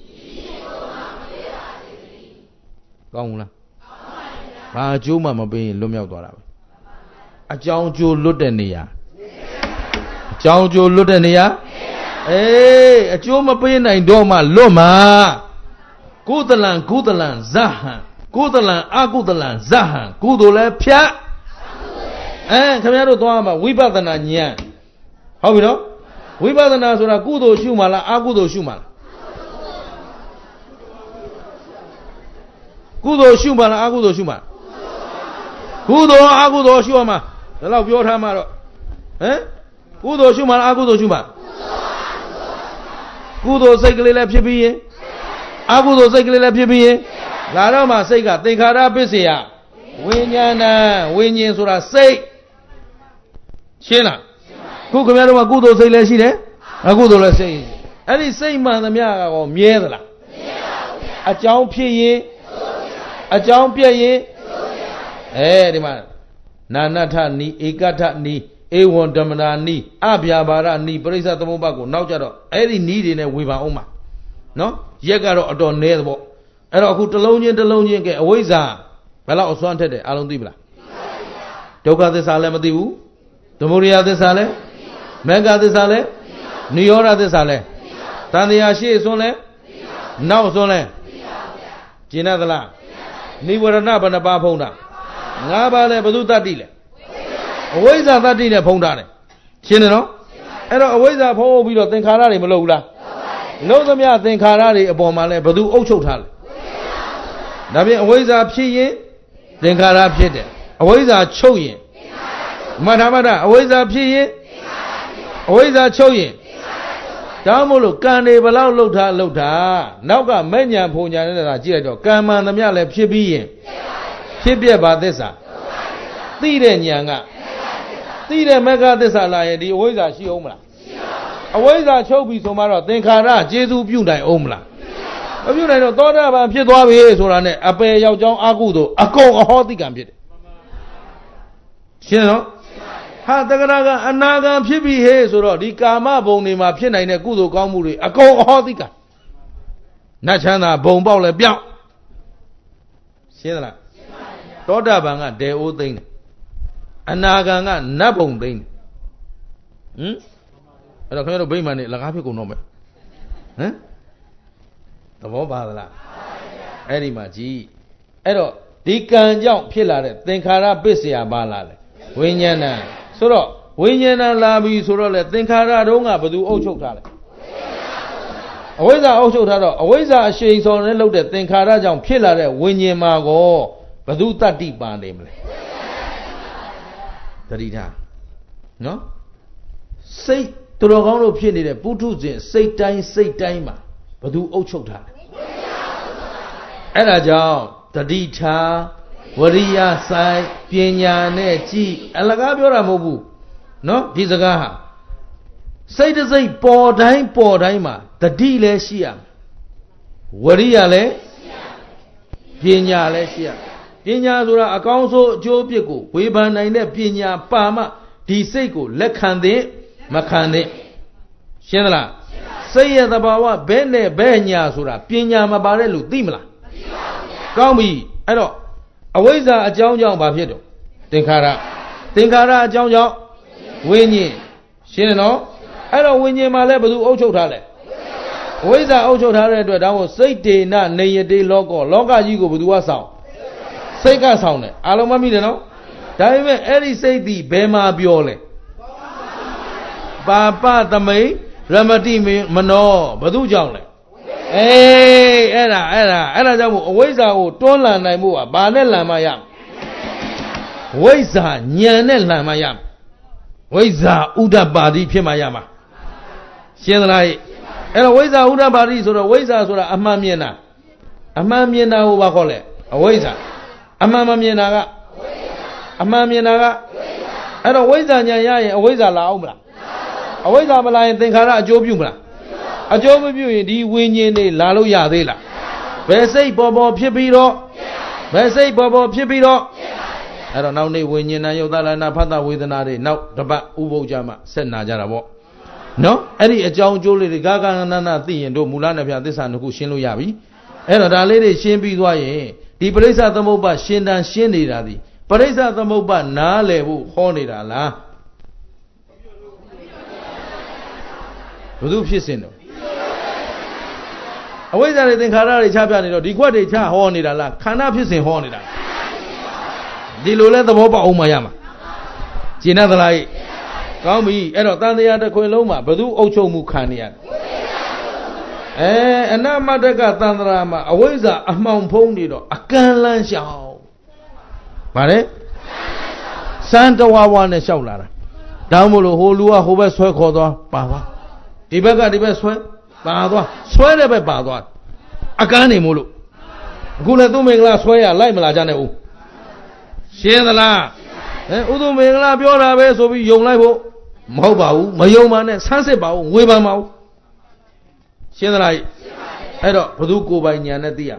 ကောင်းဘူးလားဘာအကျိုးမှမပေးရင်လွတ်မြောက်သွားတာပဲအကြောင်းကျိုးလွတ်တဲ့နေရာအကြောင်းကျိုးလွတ်တဲ့နေရာအေးအကျိုးမပေးနိုင်တော့မှလွတ်မှာကုသလံကုသလံဇဟံကုသလံအကုသလံဇဟံကုသိုလ်လဲဖြတ်အဲခင်ဗျားတို့သွားမှာဝိပဿနာဉာဏ်ဟုတ်ပြီနော်ဝိပဿနာဆိုတာကုသိုလ်ရှုမှလားအကုသိုလ်ရှုမှလားကုသိုလ်ရှုမှလားအကုသိုလ်ရှုမှလားကုသိုလ်အကုသိုလ်ရှုရမှာဒါတော့ပြောထားမှာတော့ဟမ်ကုသိုလ်ရှုမှလားအကုသိုလ်ရှုမှကုသိုလ်စိတ်ကလေးလည်းဖြစ်ပြီးရင်အကုသိုလ်စိတ်ကလေးလည်းဖြစ်ပြီးရင်လာတော့မှစိတ်ကသင်္ခါရပစ္စယဝိညာဏဝိညာဉ်ဆိုတာစိတ်ရှင်းလားခုခင်ဗျားတို့ကကုသိုလ်စိတ်လည်းရှိတယ်အကုသိုလ်လည်းစိတ်အဲ့ဒီစိတ်မှန်သမျှကောမြဲသလားမမြဲပါဘူးအကြောင်းဖြစ်ရင်အကြောင်းပြည့်ရင်အဲဒီမှာနာနထနီဧကထနီဧဝံဓမ္မနာနီအဗျာပါရနီပရိစ္ဆသမုပ္ပါကိုနောက်ကြတော့အဲ့ဒီနီးတွေနဲ့ဝေဖန်အောင်ပါနော်ရက်ကတော့အတော်နဲသပေါ့အဲ့တော့အခုတစ်လုံးချင်းတစ်လုံးချင်းကဲအဝိဇ္ဇာဘယ်လောက်အစွမ်းထက်တယ်အားလုံးသိပလားဒုက္ခသစ္စာလည်းမသိဘူးသမုဒယသစ္စာလည်းမေဃသစ္စာလည်းနိရောဓသစ္စာလည်းတန်တရားရှိအစွန်းလည်းနောက်အစွန်းလည်းကျင်သလားနိဝရဏဘယ်နှပါဖုံးတာငါးပါးလဲဘုသူတတ္တိလဲအဝိဇ္ဇာတတ္တိနဲ့ဖုံးတာတယ်ရှင်းတယ်နော်အဲ့တော့အဝိဇ္ဇာဖုံးပြီးတော့သင်္ခါရတွေမလုပ်ဘူးလားလုံးသမျှသင်္ခါရတွေအပေါ်မှာလဲဘုသူအုပ်ချုပ်ထားလဲဒါဖြင့်အဝိဇ္ဇာဖြစ်ရင်သင်္ခါရဖြစ်တယ်အဝိဇ္ဇာချုပ်ရင်မထာမတာအဝိဇ္ဇာဖြစ်ရင်အဝိဇ္ဇာချုပ်ရင်ဒါမို့လို့ကံတွေဘလောက်လှုပ်ထားလှုပ်ထားနောက်ကမဲ့ညာဖုန်ညာနေတာကြည့်လိုက်တော့ကံမှန်သမျှလည်းဖြစ်ပြီးရင်ဖြစ်ပြပါသစ္စာသိတဲ့ညာကသိတဲ့မေဃသစ္စာလာရင်ဒီအဝိဇ္ဇာရှိအောင်မလားအဝိဇ္ဇာချုပ်ပြီဆိုမှတော့သင်္ခါရကျေစုပြုနိုင်အောင်မလားမပြုနိုင်တော့သောတာပန်ဖြစ်သွားပြီဆိုတာနဲ့အပယ်ရောက်ကြောင်းအကုသို့အကုန်အဟောတိကံဖြစ်တယ်ရှင်းနော်ဟာတက္ကရာကအနာဂံဖြစ်ပြီဟဲ့ဆိုတော့ဒီကာမဘုံတွေမှာဖြစ်နိုင်တဲ့ကုသိုလ်ကောင်းမှုတွေအကုန်အဟောတိကံနတ်ချမ်းသာဘုံပေါက်လဲပြောင်းရှင်းသလားသောတာပန်ကဒေအိုးသိမ့်တယ်အနာဂံကနတ်ဘုံသိမ့်တယ်ဟင်အဲ့တော့ခင်ဗျားတို့ဗိမာန်နဲ့လကားဖြစ်ကုန်တော့မယ်ဟမ်သဘောပါသလားအဲ့ဒီမှာကြည်အဲ့တော့ဒီကံကြောင့်ဖြစ်လာတဲ့သင်္ခါရပစ္စယပါလာတယ်ဝိညာဏဆိုတော့ဝိညာဏလာပြီဆိုတော့လေသင်္ခါရတုံးကဘယ်သူအုပ်ချုပ်ထားလဲအဝိဇ္ဇာအုပ်ချုပ်ထားတော့အဝိဇ္ဇာအရှိန်စော်နဲ့လုပ်တဲ့သင်္ခါရကြောင့်ဖြစ်လာတဲ့ဝိညာဉ်မှာကောဘယ်သူတတ္တိပါနေမလဲတတိထားနော်စိတ်သူတော်ကောင်းတို့ဖြစ်နေတဲ့ပုထုဇဉ်စိတ်တိုင်းစိတ်တိုင်းမှာဘယ်သူအုပ်ချုပ်ထားလဲအဲ့ဒါကြောင့်တတိထားဝရိယဆိုင်ပညာနဲ့ကြည်အလကားပြောတာမဟုတ်ဘူးနော်ဒီစကားဟာစိတ်တစိတ်ပေါ်တိုင်းပေါ်တိုင်းမှာတတိလည်းရှိရမယ်ဝရိယလည်းပညာလည်းရှိရပညာဆိုတာအကောင်းဆုံးအကျိုးအပြစ်ကိုဝေဖန်နိုင်တဲ့ပညာပါမှဒီစိတ်ကိုလက်ခံတဲ့မခံတဲ့ရှင်းသလားစိတ်ရဲ့သဘာဝဘဲနဲ့ဘဲညာဆိုတာပညာမပါတဲ့လူသိမလားမသိပါဘူးကောင်းပြီအဲ့တော့အဝိဇ္ဇာအကြောင်းကြောင့်ဘာဖြစ်တော့သင်္ခါရသင်္ခါရအကြောင်းကြောင့်ဝိညာဉ်ရှင်းနော်အဲ့တော့ဝိညာဉ်မှာလည်းဘယ်သူအုပ်ချုပ်ထားလဲအဝိဇ္ဇာအုပ်ချုပ်ထားတဲ့အတွက်ဒါမို့စိတ်တေနနေယတေလောကောလောကကြီးကိုဘယ်သူကဆောင်စိတ်ကဆောင်တယ်အားလုံးမမိတယ်နော်ဒါပေမဲ့အဲ့ဒီစိတ်ဒီဘယ်မှာပြောလဲပါပသမိတ်ရမတိမနောဘယ်သူကြောင့်လဲအေးအဲ့ဒါအဲ့ဒါအဲ့ဒါကြောင့်မို့အဝိဇ္ဇာကိုတွန်းလှန်နိုင်မှုကဘာနဲ့လှန်မှရမလဲဝိဇ္ဇာဉာဏ်နဲ့လှန်မှရမယ်ဝိဇ္ဇာဥဒ္ဒပါတိဖြစ်မှရမှာရှင်းသလားအဲ့တော့ဝိဇ္ဇာဥဒ္ဒပါတိဆိုတော့ဝိဇ္ဇာဆိုတာအမှန်မြင်တာအမှန်မြင်တာကိုဘာခေါ်လဲအဝိဇ္ဇာအမှန်မမြင်တာကအမှန်မြင်တာကအဲ့တော့ဝိဇ္ဇာဉာဏ်ရရင်အဝိဇ္ဇာလာအောင်မလားအဝိဇ္ဇာမလာရင်သင်္ခါရအကျိုးပြုမလားအကျိုးမပြုရင်ဒီဝိညာဉ်တွေလာလို့ရသေးလားဘယ်စိတ်ပေါ်ပေါ်ဖြစ်ပြီးတော့ဘယ်စိတ်ပေါ်ပေါ်ဖြစ်ပြီးတော့အဲ့တော့နောက်နေ့ဝိညာဉ်နာယုတ်သလနာဖတ်တာဝေဒနာတွေနောက်တပတ်ဥပုပ်ကြမှာဆက်နာကြတာပေါ့နော်အဲ့ဒီအကြောင်းအကျိုးလေးတွေဂဂနနာသိရင်တို့မူလနဲ့ဖြာသစ္စာနှစ်ခုရှင်းလို့ရပြီအဲ့တော့ဒါလေးတွေရှင်းပြီးသွားရင်ဒီပရိစ္ဆသမုပ္ပါရှင်းတန်ရှင်းနေတာဒီပရိစ္ဆသမုပ္ပါနားလည်ဖို့ဟောနေတာလားဘယ်သူဖြစ်စင်တော့အဝိဇ္ဇာတွေသင်္ခါရတွေချပြနေတော့ဒီခွက်တွေချဟောနေတာလားခန္ဓာဖြစ်စဉ်ဟောနေတာဒီလိုလဲသဘောပေါက်အောင်မရမှာကျင်တတ်သလားကောင်းပြီအဲ့တော့တန်တရားတစ်ခွင်လုံးမှာဘယ်သူအုပ်ချုပ်မှုခံနေရလဲအဲအနမတကတန်တရာမှာအဝိဇ္ဇာအမှောင်ဖုံးနေတော့အကန့်လန်းလျှောက်ဗါလဲစံတဝါဝါနဲ့လျှောက်လာတာဒါမှမလို့ဟိုလူကဟိုဘက်ဆွဲခေါ်သွားပါသွားဒီဘက်ကဒီဘက်ဆွဲပါသွားဆွဲတဲ့ဘက်ပါသွားအကန့်နေမို့လို့အခုလည်းသူ့မင်္ဂလာဆွဲရလိုက်မလာကြနဲ့ဦးရှင်းသလားအဲဥဒုမင်္ဂလာပြောတာပဲဆိုပြီးယုံလိုက်ဖို့မဟုတ်ပါဘူးမယုံပါနဲ့ဆန်းစစ်ပါဦးဝေဖန်ပါဦးရှင်းသလားအဲ့တော့ဘုသူကိုယ်ပိုင်ညာနဲ့သိရ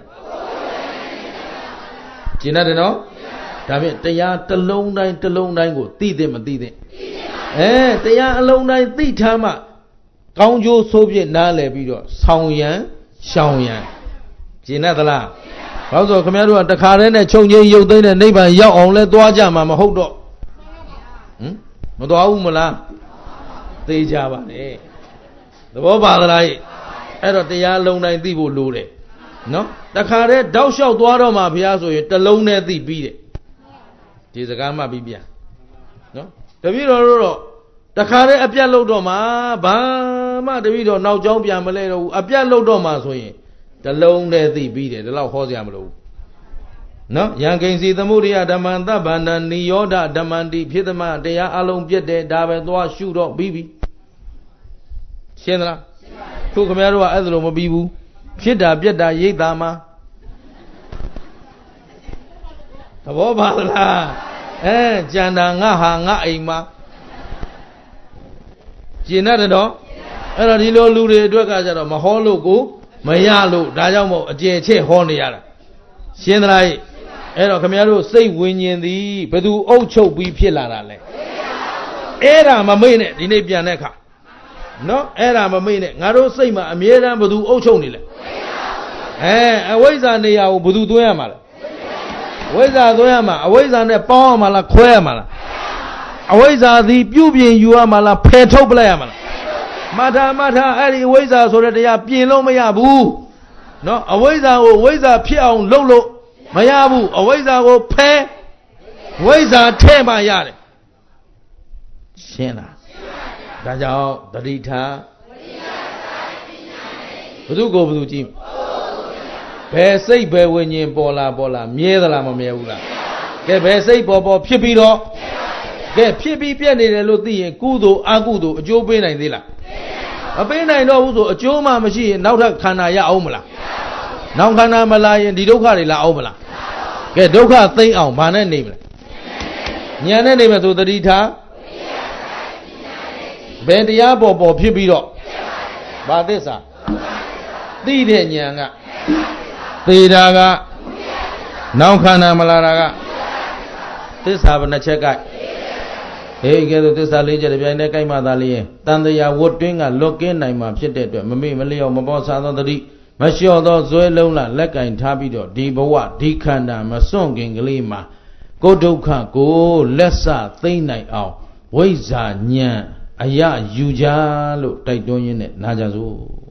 ကျင်တတ်တယ်နော်ဒါဖြင့်တရားတစ်လုံးတိုင်းတစ်လုံးတိုင်းကိုသိသိမသိသိအဲတရားအလုံးတိုင်းသိထားမှကောင်းကျိုးဆိုးပြစ်နားလည်ပြီးတော့ဆောင်ရန်ရှောင်ရန်ကျင်တတ်သလားဘာလို့ဆိုခင်ဗျားတို့ကတခါတည်းနဲ့ခြုံချင်းရုပ်သိမ်းတဲ့နိဗ္ဗာန်ရောက်အောင်လဲသွားကြမှာမဟုတ်တော့ဟမ်မသွားဘူးမလားသိကြပါနဲ့သဘောပါသလားအဲ့တော့တရားလုံးတိုင်းသိဖို့လိုတယ်နော်တခါတည်းတောက်လျှောက်သွားတော့မှဘုရားဆိုရင်တစ်လုံးနဲ့သိပြီးတယ်ဒီစကားမှပြီးပြန်နော်တပည့်တော်တို့တော့တခါတည်းအပြတ်လို့တော့မှဘာမှတပည့်တော်နောက်ကျောင်းပြန်မလဲတော့ဘူးအပြတ်လို့တော့မှဆိုရင်တစ်လုံးနဲ့သိပြီးတယ်ဒီလောက်ဟောစရာမလိုဘူးနော်ယံကိဉ္စီသမုဒိယဓမ္မံသဗ္ဗန္တနိယောဓဓမ္မန္တိဖြစ်သမတရားအလုံးပြည့်တယ်ဒါပဲသွားရှုတော့ပြီးပြီရှင်းသလားခုခင်ဗျားတို့ကအဲ့ဒါလိုမပြီးဘူးဖြစ်တာပြက်တာရိတ်တာမှာသဘောပါလားအဲကြံတာငါဟာငါအိမ်မှာကျင်တတ်တယ်တော့အဲ့တော့ဒီလိုလူတွေအတွက်ကကြတော့မဟောလို့ကိုမရလို့ဒါကြောင့်မို့အကျယ်ချဲ့ဟောနေရတာရှင်းသလားအဲ့တော့ခင်ဗျားတို့စိတ်ဝิญဉ်သည်ဘယ်သူအုပ်ချုပ်ပြီးဖြစ်လာတာလဲအဲ့ဒါမမေ့နဲ့ဒီနေ့ပြန်တဲ့အခါနော်အဲ့ဒါမမေ့နဲ့ငါတို့စိတ်မှာအမြဲတမ်းဘယ်သူအုပ်ချုပ်နေလဲအဲအဝိဇ္ဇာနေရာကိုဘယ်သူသွင်းရမှာလဲအဝိဇ္ဇာသွင်းရမှာအဝိဇ္ဇာနဲ့ပေါင်းရမှာလားခွဲရမှာလားအဝိဇ္ဇာသည်ပြုပြင်ယူရမှာလားဖယ်ထုတ်ပလိုက်ရမှာလားမထာမထာအဲ့ဒီအဝိဇ္ဇာဆိုတဲ့တရားပြင်လို့မရဘူးနော်အဝိဇ္ဇာကိုဝိဇ္ဇာဖြစ်အောင်လုပ်လို့မရဘူးအဝိဇ္ဇာကိုဖယ်ဝိဇ္ဇာထဲမှရတယ်ရှင်းလားဒါကြောင့်တတိထားဘုသူကိုဘုသူကြည့်ဘယ်စိတ်ဘယ်ဝิญဉ်ပေါ်လာပေါ်လာမြဲသလားမမြဲဘူးလားကဲဘယ်စိတ်ပေါ်ပေါ်ဖြစ်ပြီးတော့ကဲဖြစ်ပြီးပြက်နေတယ်လို့သိရင်ကုသိုလ်အကုသိုလ်အကျိုးပေးနိုင်သေးလားမပေးနိုင်တော့ဘူးဆိုအကျိုးမှမရှိရင်နောက်ထပ်ခန္ဓာရအောင်မလားနောက်ခန္ဓာမလာရင်ဒီဒုက္ခတွေလာအောင်မလားကဲဒုက္ခသိမ့်အောင်ဘာနဲ့နေမလဲဉာဏ်နဲ့နေမယ်ဆိုတတိထားဘယ်တရားပေါ်ပေါ်ဖြစ်ပြီးတော့ဘာသစ္စာသိတဲ့ဉာဏ်ကသေတာကနောက်ခန္ဓာမလာတာကသစ္စာဘယ်နှချက်ကဲဟေးကဲဆိုသစ္စာလေးချက်တပြိုင်တည်းကြိုက်မှသာလေးရင်တန်တရားဝတ်တွင်းကလွတ်ကင်းနိုင်မှာဖြစ်တဲ့အတွက်မမေ့မလျော့မပေါ်စားသောတတိမလျှော့သောဇွဲလုံးလာလက်ကင်ထားပြီးတော့ဒီဘဝဒီခန္ဓာမစွန့်ခင်ကလေးမှာကိုဒုက္ခကိုလက်စသိမ့်နိုင်အောင်ဝိဇ္ဇာဉာဏ်အယယူကြလို့တိုက်တွန်းရင်းနဲ့နာကြစို့